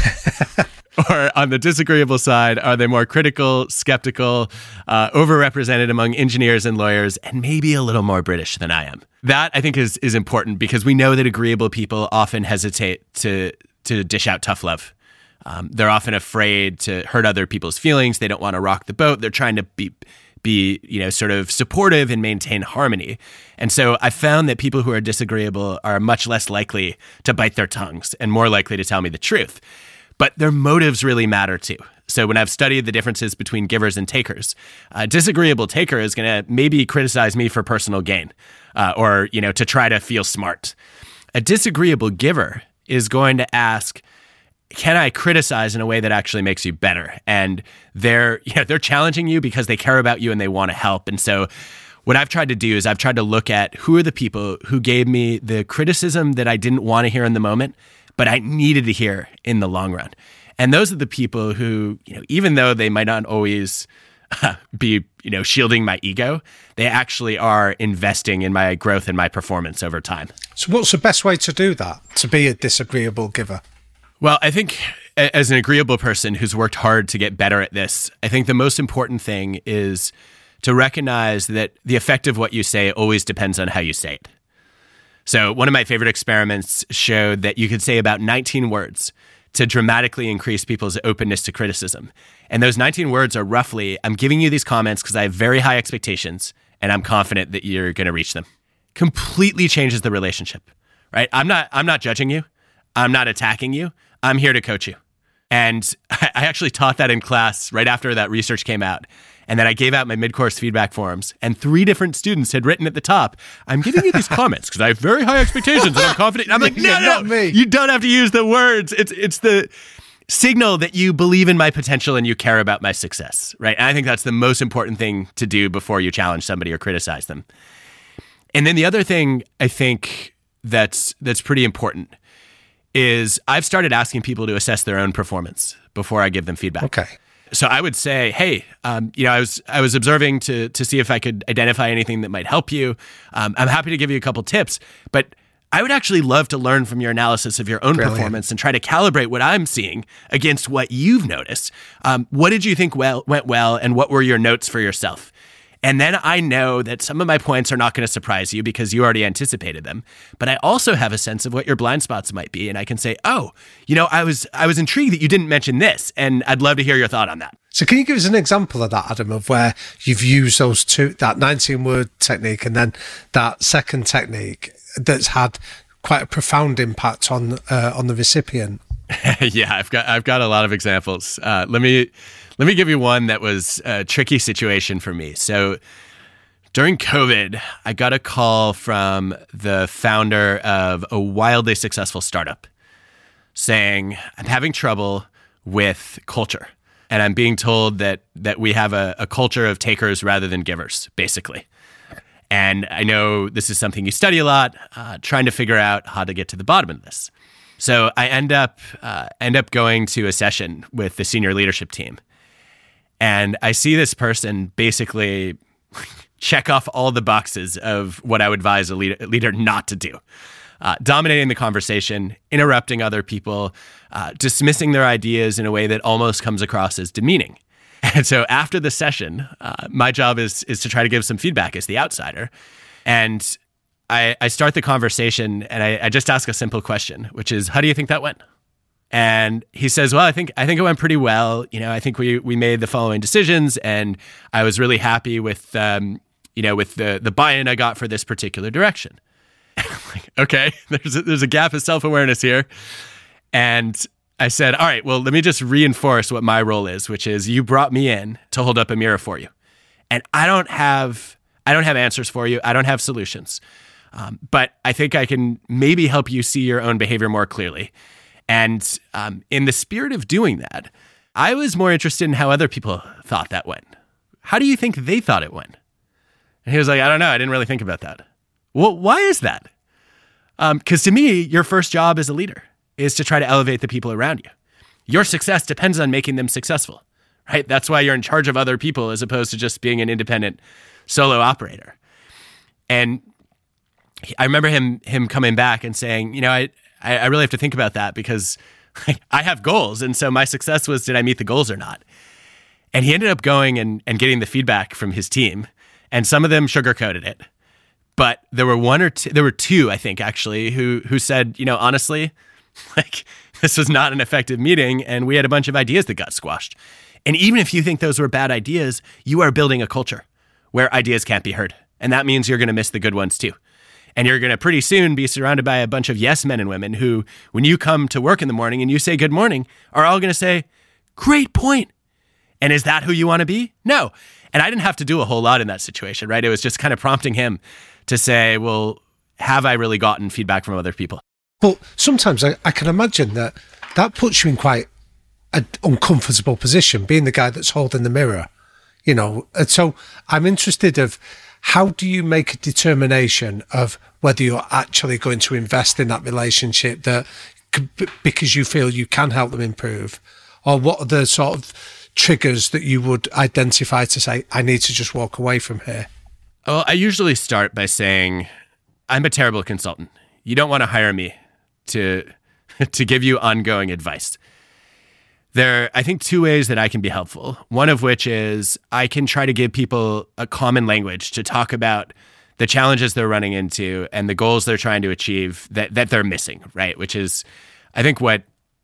Or on the disagreeable side, are they more critical, skeptical, uh, overrepresented among engineers and lawyers, and maybe a little more British than I am? That, I think, is is important because we know that agreeable people often hesitate to to dish out tough love. Um, they're often afraid to hurt other people's feelings. They don't want to rock the boat. They're trying to be be you know sort of supportive and maintain harmony. And so I found that people who are disagreeable are much less likely to bite their tongues and more likely to tell me the truth. But their motives really matter too. So when I've studied the differences between givers and takers, a disagreeable taker is going to maybe criticize me for personal gain, uh, or you know to try to feel smart. A disagreeable giver is going to ask, can I criticize in a way that actually makes you better? And they're you know, they're challenging you because they care about you and they want to help. And so what I've tried to do is I've tried to look at who are the people who gave me the criticism that I didn't want to hear in the moment, but I needed to hear in the long run. And those are the people who, you know, even though they might not always uh, be, you know, shielding my ego, they actually are investing in my growth and my performance over time. So what's the best way to do that, to be a disagreeable giver? Well, I think as an agreeable person who's worked hard to get better at this, I think the most important thing is to recognize that the effect of what you say always depends on how you say it. So one of my favorite experiments showed that you could say about nineteen words to dramatically increase people's openness to criticism. And those nineteen words are roughly, I'm giving you these comments because I have very high expectations and I'm confident that you're going to reach them. Completely changes the relationship, right? I'm not, I'm not judging you. I'm not attacking you. I'm here to coach you. And I actually taught that in class right after that research came out. And then I gave out my mid-course feedback forms, and three different students had written at the top, I'm giving you these comments because I have very high expectations and I'm confident. And I'm like, no, no, no, you don't have to use the words. It's it's the signal that you believe in my potential and you care about my success, right? And I think that's the most important thing to do before you challenge somebody or criticize them. And then the other thing I think that's that's pretty important is I've started asking people to assess their own performance before I give them feedback. Okay. So I would say, hey, um, you know, I was I was observing to to see if I could identify anything that might help you. Um, I'm happy to give you a couple tips, but I would actually love to learn from your analysis of your own Brilliant. performance and try to calibrate what I'm seeing against what you've noticed. Um, what did you think well went well, and what were your notes for yourself? And then I know that some of my points are not going to surprise you because you already anticipated them. But I also have a sense of what your blind spots might be. And I can say, oh, you know, I was I was intrigued that you didn't mention this. And I'd love to hear your thought on that. So can you give us an example of that, Adam, of where you've used those two, that nineteen-word technique and then that second technique that's had quite a profound impact on uh, on the recipient? Yeah, I've got I've got a lot of examples. Uh, let me let me give you one that was a tricky situation for me. So during COVID, I got a call from the founder of a wildly successful startup saying, I'm having trouble with culture. And I'm being told that that we have a, a culture of takers rather than givers, basically. And I know this is something you study a lot, uh, trying to figure out how to get to the bottom of this. So I end up uh, end up going to a session with the senior leadership team. And I see this person basically check off all the boxes of what I would advise a leader, leader not to do. Uh, dominating the conversation, interrupting other people, uh, dismissing their ideas in a way that almost comes across as demeaning. And so after the session, uh, my job is is to try to give some feedback as the outsider. And I, I start the conversation and I, I just ask a simple question, which is, how do you think that went? And he says, well, I think I think it went pretty well. You know, I think we we made the following decisions, and I was really happy with um, you know, with the the buy-in I got for this particular direction. Like, okay, there's a, there's a gap of self-awareness here. And I said, all right, well, let me just reinforce what my role is, which is you brought me in to hold up a mirror for you. And I don't have I don't have answers for you. I don't have solutions. Um, but I think I can maybe help you see your own behavior more clearly. And um, in the spirit of doing that, I was more interested in how other people thought that went. How do you think they thought it went? And he was like, I don't know. I didn't really think about that. Well, why is that? Because um, to me, your first job as a leader is to try to elevate the people around you. Your success depends on making them successful, right? That's why you're in charge of other people as opposed to just being an independent solo operator. And I remember him him coming back and saying, you know, I, I really have to think about that because I have goals. And so my success was, did I meet the goals or not? And he ended up going and, and getting the feedback from his team. And some of them sugarcoated it. But there were one or two, there were two, I think, actually, who who said, you know, honestly, like, this was not an effective meeting, and we had a bunch of ideas that got squashed. And even if you think those were bad ideas, you are building a culture where ideas can't be heard. And that means you're going to miss the good ones too. And you're going to pretty soon be surrounded by a bunch of yes men and women who, when you come to work in the morning and you say good morning, are all going to say, great point. And is that who you want to be? No. And I didn't have to do a whole lot in that situation, right? It was just kind of prompting him to say, well, have I really gotten feedback from other people? But sometimes I, I can imagine that that puts you in quite an uncomfortable position, being the guy that's holding the mirror, you know. And so I'm interested of how do you make a determination of whether you're actually going to invest in that relationship that because you feel you can help them improve, or what are the sort of triggers that you would identify to say, I need to just walk away from here? Well, I usually start by saying, I'm a terrible consultant. You don't want to hire me to to give you ongoing advice. There are, I think, two ways that I can be helpful. One of which is I can try to give people a common language to talk about the challenges they're running into and the goals they're trying to achieve that, that they're missing, right? Which is, I think, what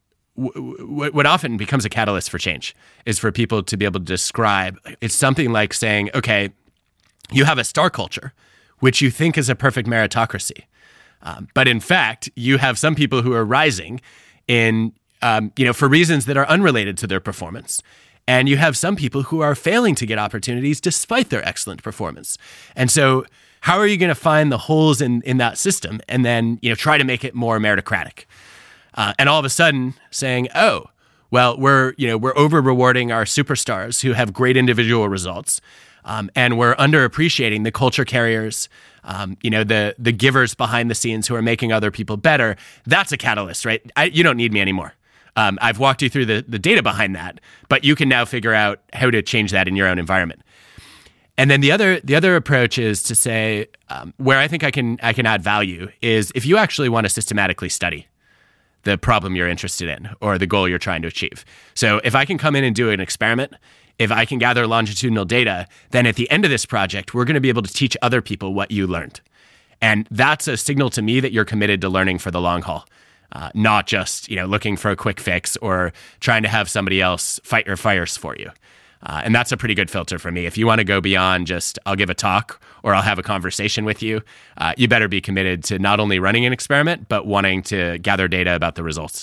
What, what often becomes a catalyst for change is for people to be able to describe. It's something like saying, okay, you have a star culture, which you think is a perfect meritocracy. Um, but in fact, you have some people who are rising in, um, you know, for reasons that are unrelated to their performance. And you have some people who are failing to get opportunities despite their excellent performance. And so how are you going to find the holes in, in that system and then, you know, try to make it more meritocratic? Uh, and all of a sudden saying, oh, well, we're, you know, we're over rewarding our superstars who have great individual results. Um, and we're underappreciating the culture carriers, um, you know, the the givers behind the scenes who are making other people better. That's a catalyst, right? I, you don't need me anymore. Um, I've walked you through the, the data behind that, but you can now figure out how to change that in your own environment. And then the other the other approach is to say, um, where I think I can I can add value is if you actually want to systematically study the problem you're interested in or the goal you're trying to achieve. So if I can come in and do an experiment, if I can gather longitudinal data, then at the end of this project, we're going to be able to teach other people what you learned. And that's a signal to me that you're committed to learning for the long haul, uh, not just, you know, looking for a quick fix or trying to have somebody else fight your fires for you. Uh, and that's a pretty good filter for me. If you want to go beyond just, I'll give a talk or I'll have a conversation with you, uh, you better be committed to not only running an experiment, but wanting to gather data about the results.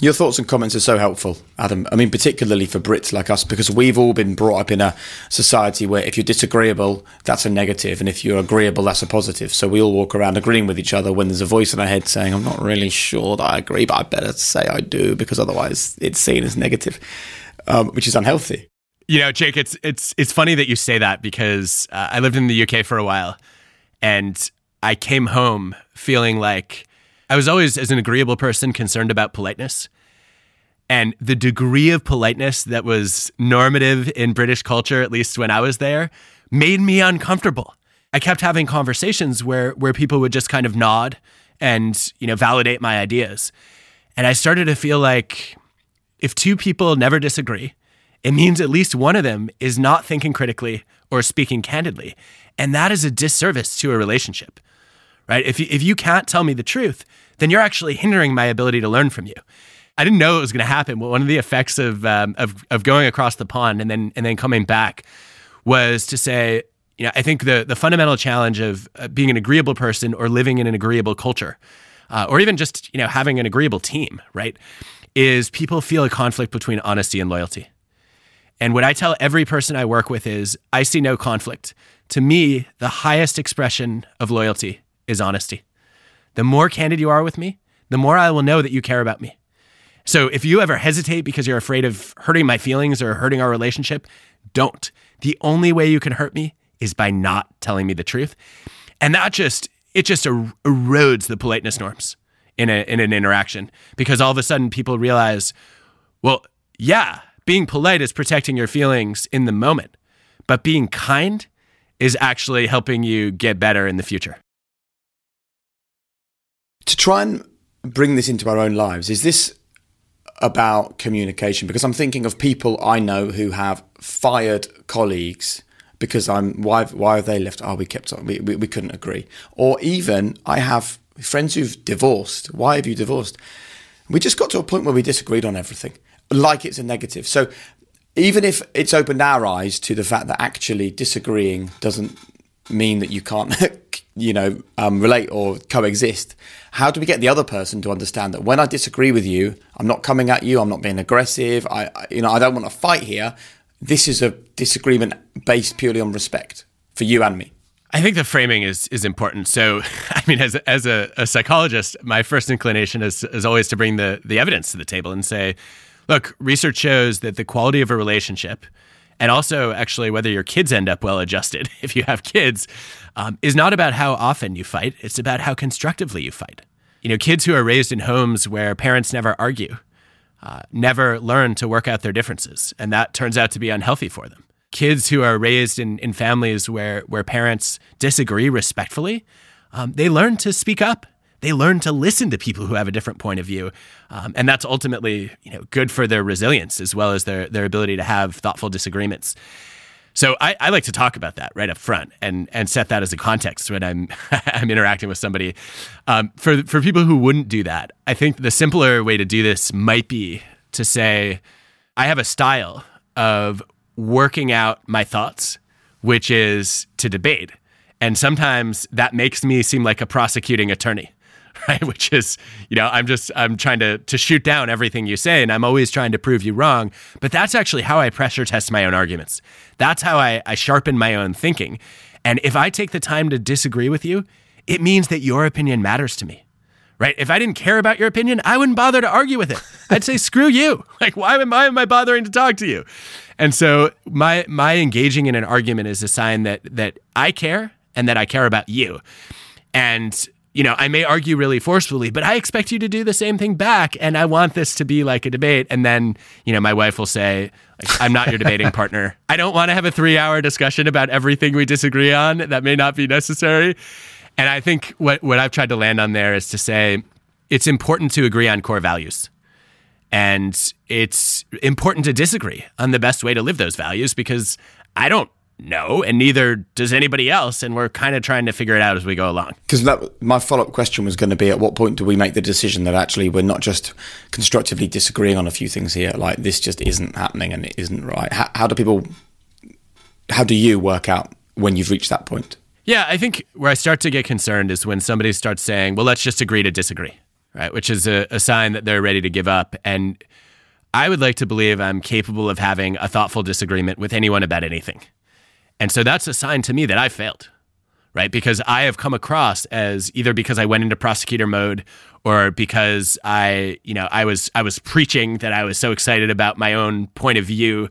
Your thoughts and comments are so helpful, Adam. I mean, particularly for Brits like us, because we've all been brought up in a society where if you're disagreeable, that's a negative, and if you're agreeable, that's a positive. So we all walk around agreeing with each other when there's a voice in our head saying, I'm not really sure that I agree, but I better say I do, because otherwise it's seen as negative, um, which is unhealthy. You know, Jake, it's it's it's funny that you say that, because uh, I lived in the U K for a while, and I came home feeling like I was always, as an agreeable person, concerned about politeness. And the degree of politeness that was normative in British culture, at least when I was there, made me uncomfortable. I kept having conversations where where people would just kind of nod and, you know, validate my ideas. And I started to feel like if two people never disagree, it means at least one of them is not thinking critically or speaking candidly. And that is a disservice to a relationship, right? If you, if you can't tell me the truth, then you're actually hindering my ability to learn from you. I didn't know it was going to happen. But one of the effects of, um, of of going across the pond and then and then coming back was to say, you know, I think the the fundamental challenge of uh, being an agreeable person or living in an agreeable culture, uh, or even just, you know, having an agreeable team, right, is people feel a conflict between honesty and loyalty. And what I tell every person I work with is, I see no conflict. To me, the highest expression of loyalty is honesty. The more candid you are with me, the more I will know that you care about me. So if you ever hesitate because you're afraid of hurting my feelings or hurting our relationship, don't. The only way you can hurt me is by not telling me the truth. And that just, it just er- erodes the politeness norms in a in an interaction, because all of a sudden people realize, well, yeah, being polite is protecting your feelings in the moment, but being kind is actually helping you get better in the future. To try and bring this into our own lives, is this about communication? Because I'm thinking of people I know who have fired colleagues because I'm why why have they left? Oh, we kept on, we, we we couldn't agree. Or even I have friends who've divorced. Why have you divorced? We just got to a point where we disagreed on everything, like it's a negative. So even if it's opened our eyes to the fact that actually disagreeing doesn't mean that you can't, you know, um, relate or coexist, how do we get the other person to understand that when I disagree with you, I'm not coming at you, I'm not being aggressive, I, I you know, I don't want to fight here. This is a disagreement based purely on respect for you and me. I think the framing is is important. So, I mean, as as a, a psychologist, my first inclination is is always to bring the the evidence to the table and say, look, research shows that the quality of a relationship, and also actually whether your kids end up well adjusted, if you have kids, um, is not about how often you fight. It's about how constructively you fight. You know, kids who are raised in homes where parents never argue, uh, never learn to work out their differences, and that turns out to be unhealthy for them. Kids who are raised in, in families where, where parents disagree respectfully, um, they learn to speak up. They learn to listen to people who have a different point of view. Um, and that's ultimately, you know, good for their resilience as well as their, their ability to have thoughtful disagreements. So I, I like to talk about that right up front and, and set that as a context when I'm I'm interacting with somebody. Um, for for people who wouldn't do that, I think the simpler way to do this might be to say, I have a style of working out my thoughts, which is to debate. And sometimes that makes me seem like a prosecuting attorney, right? Which is, you know, I'm just, I'm trying to, to shoot down everything you say, and I'm always trying to prove you wrong. But that's actually how I pressure test my own arguments. That's how I, I sharpen my own thinking. And if I take the time to disagree with you, it means that your opinion matters to me. Right? If I didn't care about your opinion, I wouldn't bother to argue with it. I'd say, screw you. Like, why am I, am I bothering to talk to you? And so my my engaging in an argument is a sign that that I care and that I care about you. And, you know, I may argue really forcefully, but I expect you to do the same thing back. And I want this to be like a debate. And then, you know, my wife will say, like, I'm not your debating partner. I don't want to have a three hour discussion about everything we disagree on. That may not be necessary. And I think what, what I've tried to land on there is to say it's important to agree on core values. And it's important to disagree on the best way to live those values, because I don't know, and neither does anybody else. And we're kind of trying to figure it out as we go along. Because that my follow-up question was going to be, at what point do we make the decision that actually we're not just constructively disagreeing on a few things here, like this just isn't happening and it isn't right? How, how do people, how do you work out when you've reached that point? Yeah, I think where I start to get concerned is when somebody starts saying, well, let's just agree to disagree. right? Which is a, a sign that they're ready to give up. And I would like to believe I'm capable of having a thoughtful disagreement with anyone about anything. And so that's a sign to me that I failed, right? Because I have come across as either because I went into prosecutor mode or because I, you know, I was I was preaching that I was so excited about my own point of view.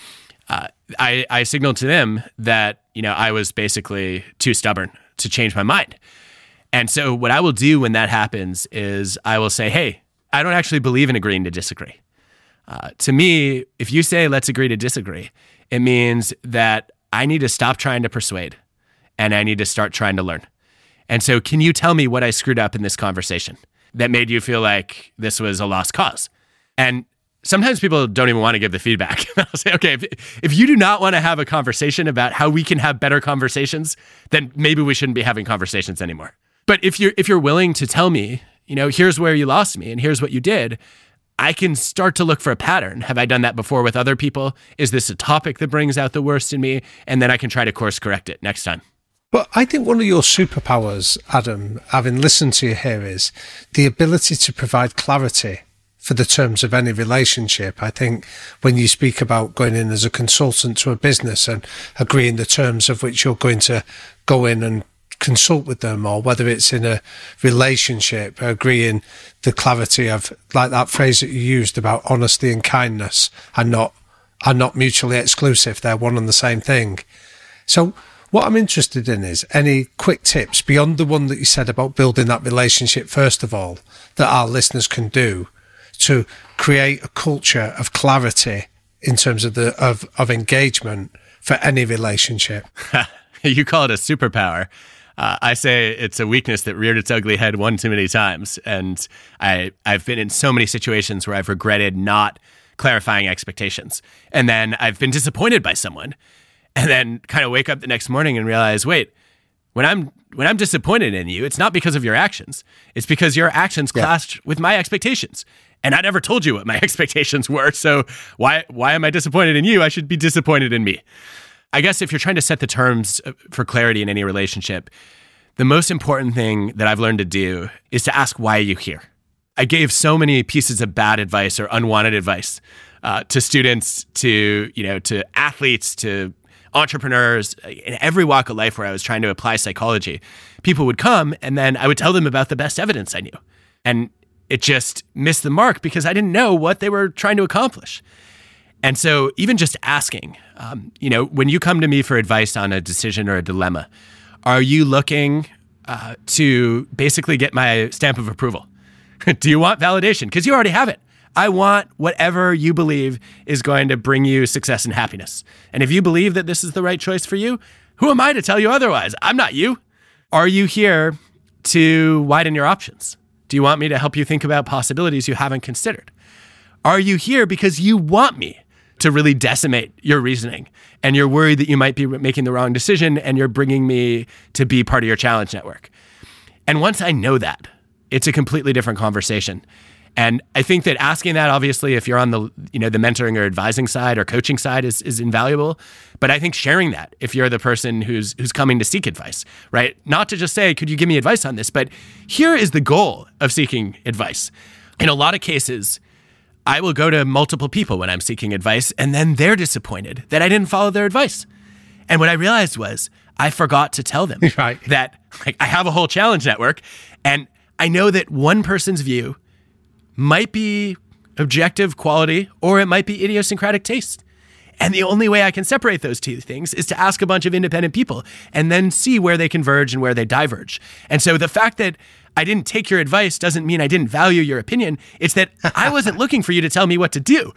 Uh, I, I signaled to them that, you know, I was basically too stubborn to change my mind. And so what I will do when that happens is I will say, hey, I don't actually believe in agreeing to disagree. Uh, to me, if you say, let's agree to disagree, it means that I need to stop trying to persuade and I need to start trying to learn. And so can you tell me what I screwed up in this conversation that made you feel like this was a lost cause? And sometimes people don't even want to give the feedback. I'll say, okay, if, if you do not want to have a conversation about how we can have better conversations, then maybe we shouldn't be having conversations anymore. But if you're, if you're willing to tell me, you know, here's where you lost me and here's what you did, I can start to look for a pattern. Have I done that before with other people? Is this a topic that brings out the worst in me? And then I can try to course correct it next time. But I think one of your superpowers, Adam, having listened to you here, is the ability to provide clarity for the terms of any relationship. I think when you speak about going in as a consultant to a business and agreeing the terms of which you're going to go in and consult with them, or whether it's in a relationship, agreeing the clarity of, like that phrase that you used about honesty and kindness are not are not mutually exclusive. They're one and the same thing. So what I'm interested in is any quick tips beyond the one that you said about building that relationship, first of all, that our listeners can do to create a culture of clarity in terms of the of, of engagement for any relationship. You call it a superpower. Uh, I say it's a weakness that reared its ugly head one too many times. And I, I've been in so many situations where I've regretted not clarifying expectations. And then I've been disappointed by someone and then kind of wake up the next morning and realize, wait, when I'm when I'm disappointed in you, it's not because of your actions. It's because your actions yeah. clashed with my expectations. And I never told you what my expectations were. So why why am I disappointed in you? I should be disappointed in me. I guess if you're trying to set the terms for clarity in any relationship, the most important thing that I've learned to do is to ask, why are you here? I gave so many pieces of bad advice or unwanted advice uh, to students, to, you know, to athletes, to entrepreneurs, in every walk of life where I was trying to apply psychology. People would come and then I would tell them about the best evidence I knew. And it just missed the mark because I didn't know what they were trying to accomplish. And so even just asking, um, you know, when you come to me for advice on a decision or a dilemma, are you looking uh, to basically get my stamp of approval? Do you want validation? Because you already have it. I want whatever you believe is going to bring you success and happiness. And if you believe that this is the right choice for you, who am I to tell you otherwise? I'm not you. Are you here to widen your options? Do you want me to help you think about possibilities you haven't considered? Are you here because you want me to really decimate your reasoning and you're worried that you might be making the wrong decision and you're bringing me to be part of your challenge network? And once I know that, it's a completely different conversation. And I think that asking that, obviously, if you're on the, you know, the mentoring or advising side or coaching side is, is invaluable. But I think sharing that if you're the person who's who's coming to seek advice, right? Not to just say, could you give me advice on this? But here is the goal of seeking advice. In a lot of cases, I will go to multiple people when I'm seeking advice, and then they're disappointed that I didn't follow their advice. And what I realized was I forgot to tell them right. that like, I have a whole challenge network, and I know that one person's view might be objective quality, or it might be idiosyncratic taste. And the only way I can separate those two things is to ask a bunch of independent people and then see where they converge and where they diverge. And so the fact that I didn't take your advice doesn't mean I didn't value your opinion. It's that I wasn't looking for you to tell me what to do.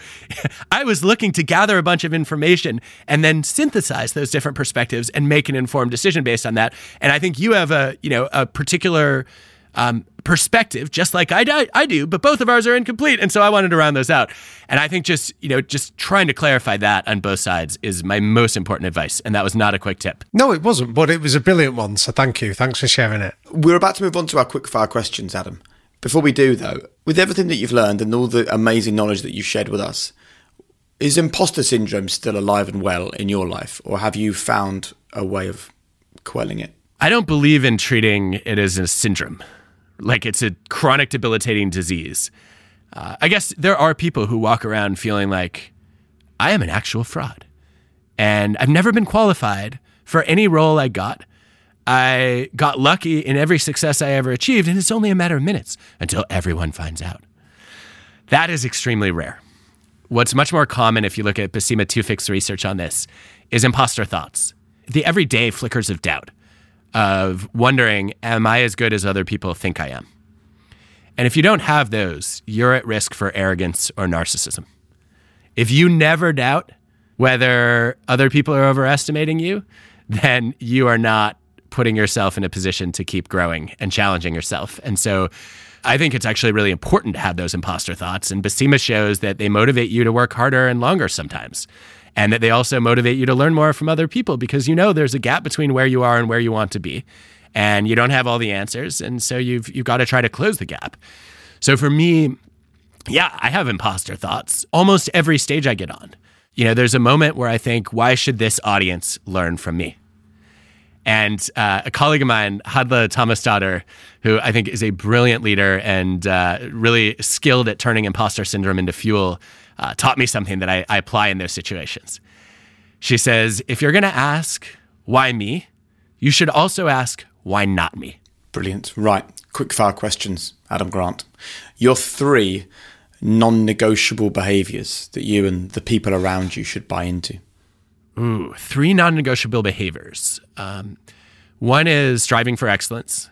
I was looking to gather a bunch of information and then synthesize those different perspectives and make an informed decision based on that. And I think you have a, you know, a particular um, perspective, just like I, I do, but both of ours are incomplete. And so I wanted to round those out. And I think just, you know, just trying to clarify that on both sides is my most important advice. And that was not a quick tip. No, it wasn't, but it was a brilliant one. So thank you. Thanks for sharing it. We're about to move on to our quickfire questions, Adam. Before we do, though, with everything that you've learned and all the amazing knowledge that you've shared with us, is imposter syndrome still alive and well in your life? Or have you found a way of quelling it? I don't believe in treating it as a syndrome. like it's a chronic debilitating disease. Uh, I guess there are people who walk around feeling like, I am an actual fraud. And I've never been qualified for any role I got. I got lucky in every success I ever achieved, and it's only a matter of minutes until everyone finds out. That is extremely rare. What's much more common, if you look at Basima Tewfik's research on this, is imposter thoughts. The everyday flickers of doubt, of wondering, am I as good as other people think I am? And if you don't have those, you're at risk for arrogance or narcissism. If you never doubt whether other people are overestimating you, then you are not putting yourself in a position to keep growing and challenging yourself. And so I think it's actually really important to have those imposter thoughts. And Basima shows that they motivate you to work harder and longer sometimes. And that they also motivate you to learn more from other people because you know there's a gap between where you are and where you want to be. And you don't have all the answers. And so you've you've got to try to close the gap. So for me, yeah, I have imposter thoughts almost every stage I get on. You know, there's a moment where I think, why should this audience learn from me? And uh, a colleague of mine, Hadla Thomasdottir, who I think is a brilliant leader and uh, really skilled at turning imposter syndrome into fuel, uh, taught me something that I, I apply in those situations. She says, if you're going to ask, why me? You should also ask, why not me? Brilliant. Right. Quick fire questions, Adam Grant. Your three non-negotiable behaviors that you and the people around you should buy into. Ooh, three non-negotiable behaviors. Um, one is striving for excellence.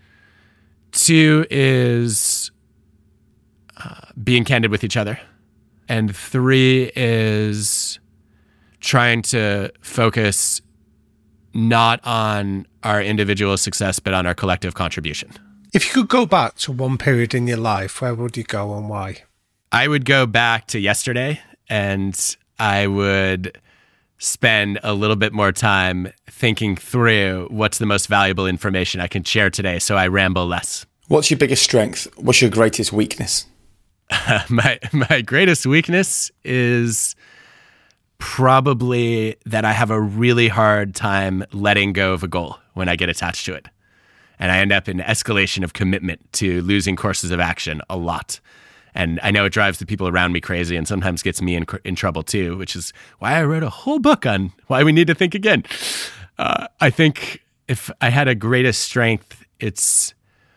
Two is uh, being candid with each other. And three is trying to focus not on our individual success, but on our collective contribution. If you could go back to one period in your life, where would you go and why? I would go back to yesterday, and I would spend a little bit more time thinking through what's the most valuable information I can share today so I ramble less. What's your biggest strength? What's your greatest weakness? Uh, my my greatest weakness is probably that I have a really hard time letting go of a goal when I get attached to it. And I end up in escalation of commitment to losing courses of action a lot. And I know it drives the people around me crazy and sometimes gets me in, in trouble too, which is why I wrote a whole book on why we need to think again. Uh, I think if I had a greatest strength, it's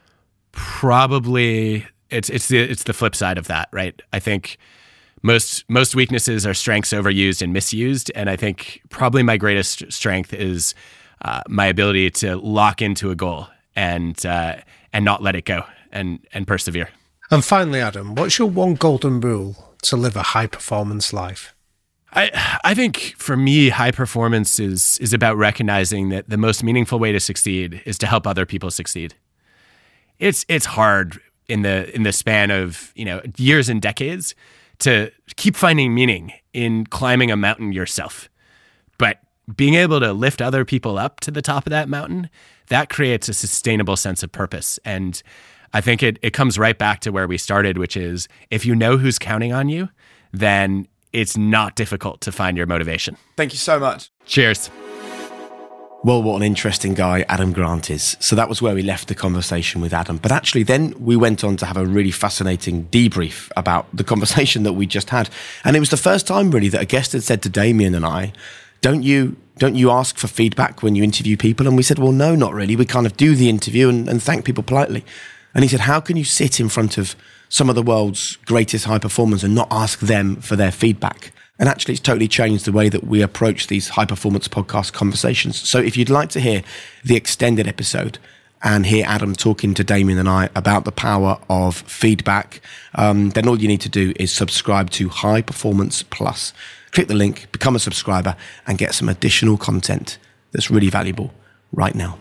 probably, it's it's the it's the flip side of that, right? I think most most weaknesses are strengths overused and misused. And I think probably my greatest strength is uh, my ability to lock into a goal and uh, and not let it go and and persevere. And finally, Adam, what's your one golden rule to live a high-performance life? I I think for me, high performance is is about recognizing that the most meaningful way to succeed is to help other people succeed. It's it's hard in the in the span of, you know, years and decades to keep finding meaning in climbing a mountain yourself. But being able to lift other people up to the top of that mountain, that creates a sustainable sense of purpose. And I think it, it comes right back to where we started, which is if you know who's counting on you, then it's not difficult to find your motivation. Thank you so much. Cheers. Well, what an interesting guy Adam Grant is. So that was where we left the conversation with Adam. But actually, then we went on to have a really fascinating debrief about the conversation that we just had. And it was the first time, really, that a guest had said to Damien and I, don't you don't you ask for feedback when you interview people? And we said, well, no, not really. We kind of do the interview and, and thank people politely. And he said, how can you sit in front of some of the world's greatest high performers and not ask them for their feedback? And actually, it's totally changed the way that we approach these high performance podcast conversations. So if you'd like to hear the extended episode and hear Adam talking to Damien and I about the power of feedback, um, then all you need to do is subscribe to High Performance Plus. Click the link, become a subscriber, and get some additional content that's really valuable right now.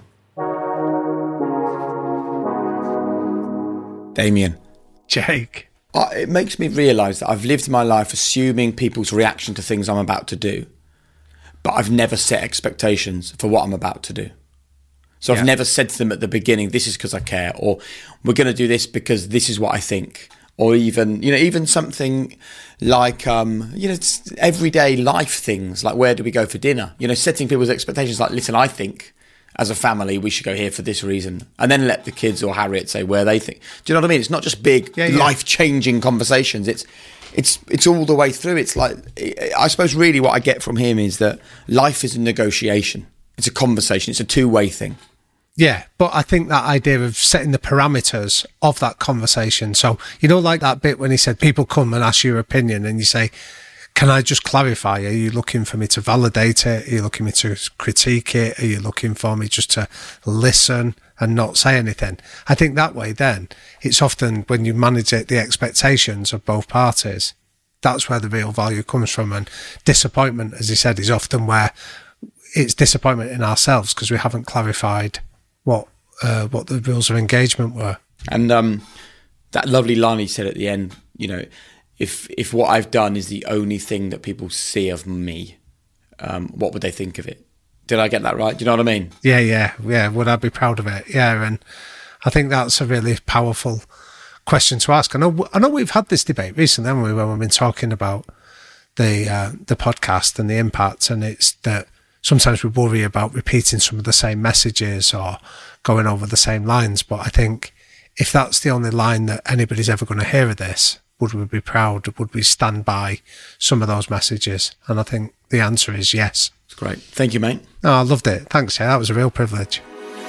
Damien. Jake. Uh, it makes me realise that I've lived my life assuming people's reaction to things I'm about to do, but I've never set expectations for what I'm about to do. So yeah. I've never said to them at the beginning, this is because I care, or we're going to do this because this is what I think. Or even, you know, even something like, um, you know, it's everyday life things, like where do we go for dinner? You know, setting people's expectations like, listen, I think, as a family, we should go here for this reason. And then let the kids or Harriet say where they think. Do you know what I mean? It's not just big, yeah, yeah. life-changing conversations. It's it's it's all the way through. It's like, I suppose really what I get from him is that life is a negotiation. It's a conversation. It's a two-way thing. Yeah, but I think that idea of setting the parameters of that conversation. So, you know, like that bit when he said people come and ask your opinion and you say, can I just clarify? Are you looking for me to validate it? Are you looking for me to critique it? Are you looking for me just to listen and not say anything? I think that way then, it's often when you manage it, the expectations of both parties, that's where the real value comes from. And disappointment, as he said, is often where it's disappointment in ourselves because we haven't clarified what uh, what the rules of engagement were. And um, that lovely line he said at the end, you know, if if what I've done is the only thing that people see of me, um, what would they think of it? Did I get that right? Do you know what I mean? Yeah, yeah, yeah. Would I be proud of it? Yeah, and I think that's a really powerful question to ask. I know, I know we've had this debate recently, haven't we, when we've been talking about the uh, the podcast and the impact, and it's that sometimes we worry about repeating some of the same messages or going over the same lines. But I think if that's the only line that anybody's ever going to hear of this, would we be proud? Would we stand by some of those messages? And I think the answer is yes. It's great. Thank you, mate. No, I loved it. Thanks, yeah. That was a real privilege.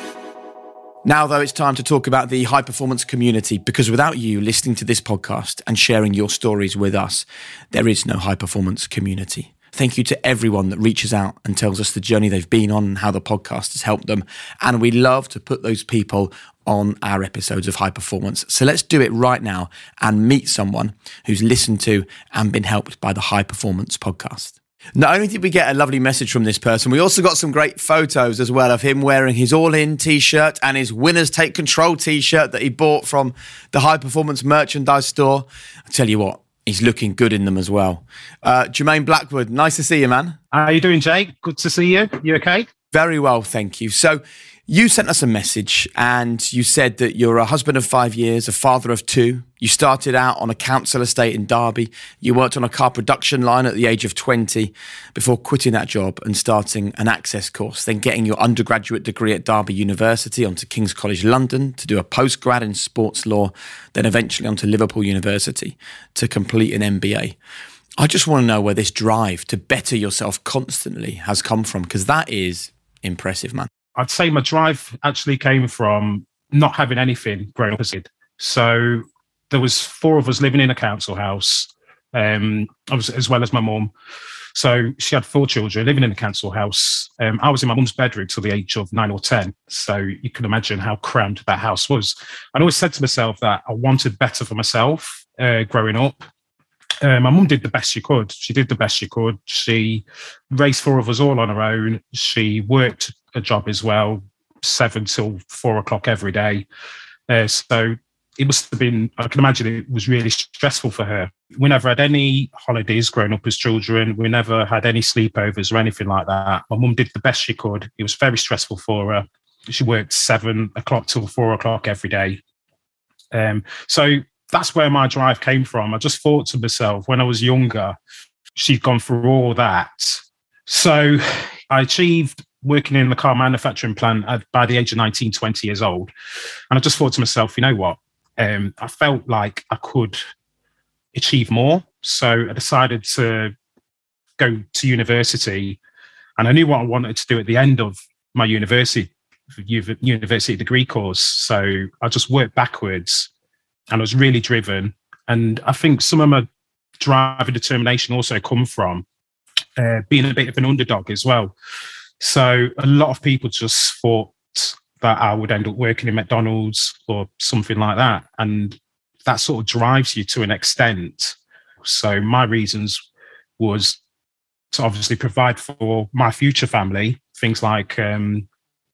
Now, though, it's time to talk about the high performance community, because without you listening to this podcast and sharing your stories with us, there is no high performance community. Thank you to everyone that reaches out and tells us the journey they've been on and how the podcast has helped them. And we love to put those people on our episodes of High Performance. So let's do it right now and meet someone who's listened to and been helped by the High Performance podcast. Not only did we get a lovely message from this person, we also got some great photos as well of him wearing his All-In t-shirt and his Winners Take Control t-shirt that he bought from the High Performance merchandise store. I tell you what, he's looking good in them as well. Uh, Jermaine Blackwood, nice to see you, man. How are you doing, Jake? Good to see you. You okay? Very well, thank you. So you sent us a message and you said that you're a husband of five years, a father of two. You started out on a council estate in Derby. You worked on a car production line at the age of twenty before quitting that job and starting an access course, then getting your undergraduate degree at Derby University, onto King's College London to do a postgrad in sports law, then eventually onto Liverpool University to complete an M B A. I just want to know where this drive to better yourself constantly has come from, because that is impressive, man. I'd say my drive actually came from not having anything growing up as a kid. So there was four of us living in a council house, um, as well as my mum. So she had four children living in a council house. Um, I was in my mum's bedroom till the age of nine or ten. So you can imagine how crammed that house was. I always said to myself that I wanted better for myself uh, growing up. Uh, my mum did the best she could. She did the best she could. She raised four of us all on her own. She worked a job as well, seven till four o'clock every day. Uh, so it must have been, I can imagine it was really stressful for her. We never had any holidays growing up as children. We never had any sleepovers or anything like that. My mum did the best she could. It was very stressful for her. She worked seven o'clock till four o'clock every day. Um, so that's where my drive came from. I just thought to myself, when I was younger, she'd gone through all that. So I achieved working in the car manufacturing plant at, by the age of nineteen, twenty years old. And I just thought to myself, you know what? Um, I felt like I could achieve more. So I decided to go to university. And I knew what I wanted to do at the end of my university, university degree course. So I just worked backwards. And I was really driven. And I think some of my drive and determination also come from uh, being a bit of an underdog as well. So a lot of people just thought that I would end up working in McDonald's or something like that. And that sort of drives you to an extent. So my reasons was to obviously provide for my future family, things like um,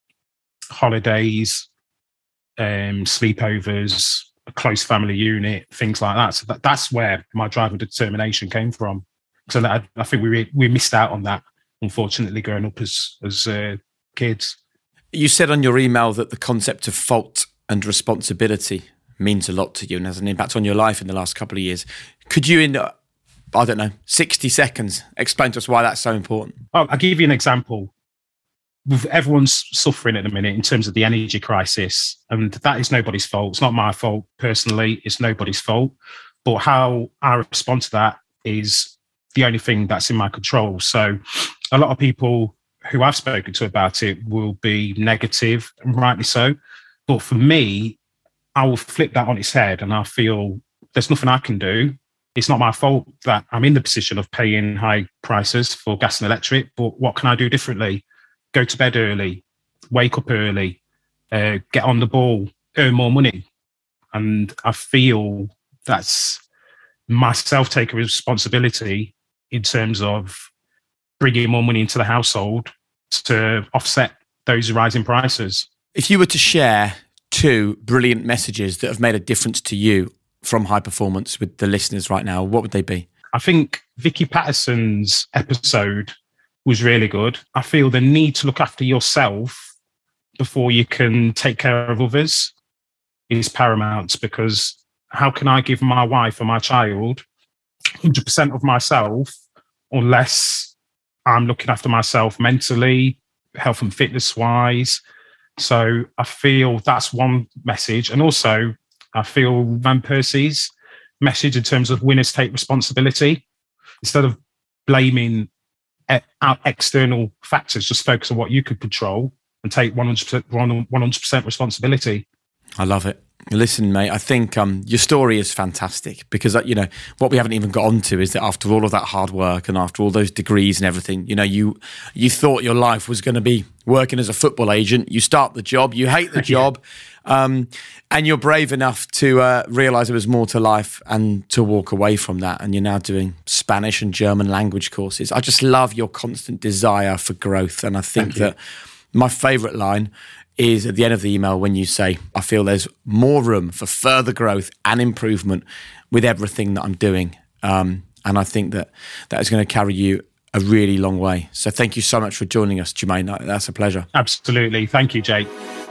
holidays, um, sleepovers, a close family unit, things like that. So that, that's where my drive and determination came from. So that, I, I think we re- we missed out on that, unfortunately, growing up as as uh, kids. You said on your email that the concept of fault and responsibility means a lot to you and has an impact on your life in the last couple of years. Could you, in, uh, I don't know, sixty seconds, explain to us why that's so important? Oh, I'll give you an example. with everyone's suffering at the minute in terms of the energy crisis, and that is nobody's fault. It's not my fault personally. It's nobody's fault. But how I respond to that is the only thing that's in my control. So a lot of people who I've spoken to about it will be negative, and rightly so. But for me, I will flip that on its head, and I feel there's nothing I can do. It's not my fault that I'm in the position of paying high prices for gas and electric, but what can I do differently? Go to bed early, wake up early, uh, get on the ball, earn more money. And I feel that's myself taking responsibility in terms of bringing more money into the household to offset those rising prices. If you were to share two brilliant messages that have made a difference to you from High Performance with the listeners right now, what would they be? I think Vicky Patterson's episode was really good. I feel the need to look after yourself before you can take care of others is paramount, because how can I give my wife or my child one hundred percent of myself unless I'm looking after myself mentally, health and fitness wise? So I feel that's one message. And also I feel Van Persie's message in terms of winners take responsibility. Instead of blaming out external factors, just focus on what you could control and take one hundred percent responsibility. I love it. Listen, mate, I think um, your story is fantastic because, uh, you know, what we haven't even got onto is that after all of that hard work and after all those degrees and everything, you know, you you thought your life was going to be working as a football agent. You start the job, you hate the job, um, and you're brave enough to uh, realise there was more to life and to walk away from that. And you're now doing Spanish and German language courses. I just love your constant desire for growth. And I think that my favourite line is at the end of the email when you say, I feel there's more room for further growth and improvement with everything that I'm doing. Um, and I think that that is going to carry you a really long way. So thank you so much for joining us, Jermaine. That's a pleasure. Absolutely. Thank you, Jake.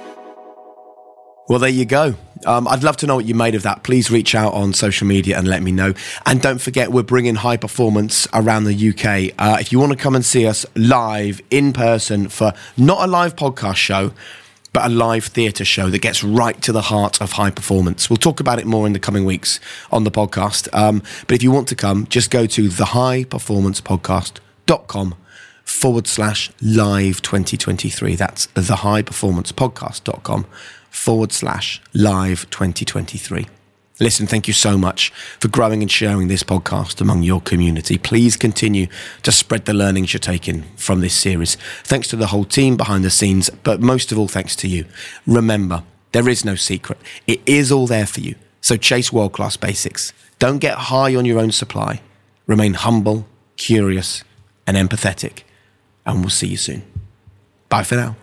Well, there you go. Um, I'd love to know what you made of that. Please reach out on social media and let me know. And don't forget, we're bringing High Performance around the U K. Uh, if you want to come and see us live in person for not a live podcast show, but a live theatre show that gets right to the heart of high performance. We'll talk about it more in the coming weeks on the podcast. Um, but if you want to come, just go to thehighperformancepodcast.com forward slash live 2023. That's thehighperformancepodcast.com forward slash live 2023. Listen, thank you so much for growing and sharing this podcast among your community. Please continue to spread the learnings you're taking from this series. Thanks to the whole team behind the scenes, but most of all, thanks to you. Remember, there is no secret. It is all there for you. So chase world-class basics. Don't get high on your own supply. Remain humble, curious, and empathetic. And we'll see you soon. Bye for now.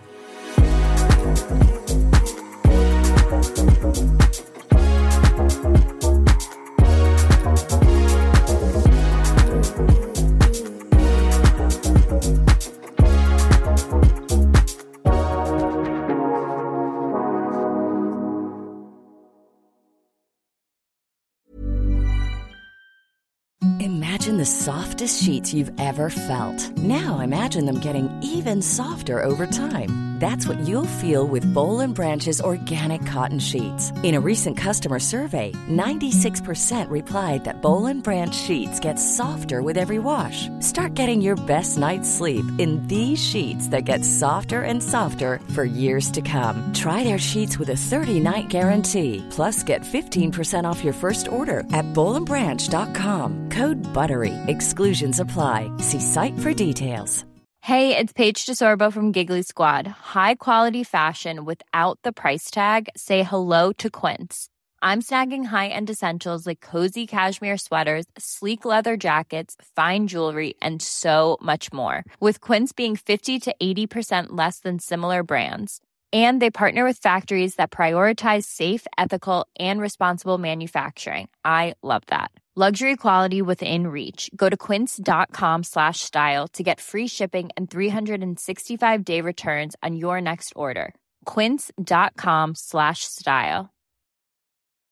Imagine the softest sheets you've ever felt. Now imagine them getting even softer over time. That's what you'll feel with Boll and Branch's organic cotton sheets. In a recent customer survey, ninety-six percent replied that Boll and Branch sheets get softer with every wash. Start getting your best night's sleep in these sheets that get softer and softer for years to come. Try their sheets with a thirty-night guarantee. Plus, get fifteen percent off your first order at boll and branch dot com. Code BUTTERY. Exclusions apply. See site for details. Hey, it's Paige DeSorbo from Giggly Squad. High quality fashion without the price tag. Say hello to Quince. I'm snagging high-end essentials like cozy cashmere sweaters, sleek leather jackets, fine jewelry, and so much more. With Quince being fifty to eighty percent less than similar brands. And they partner with factories that prioritize safe, ethical, and responsible manufacturing. I love that. Luxury quality within reach. Go to quince.com slash style to get free shipping and three sixty-five day returns on your next order. Quince.com slash style.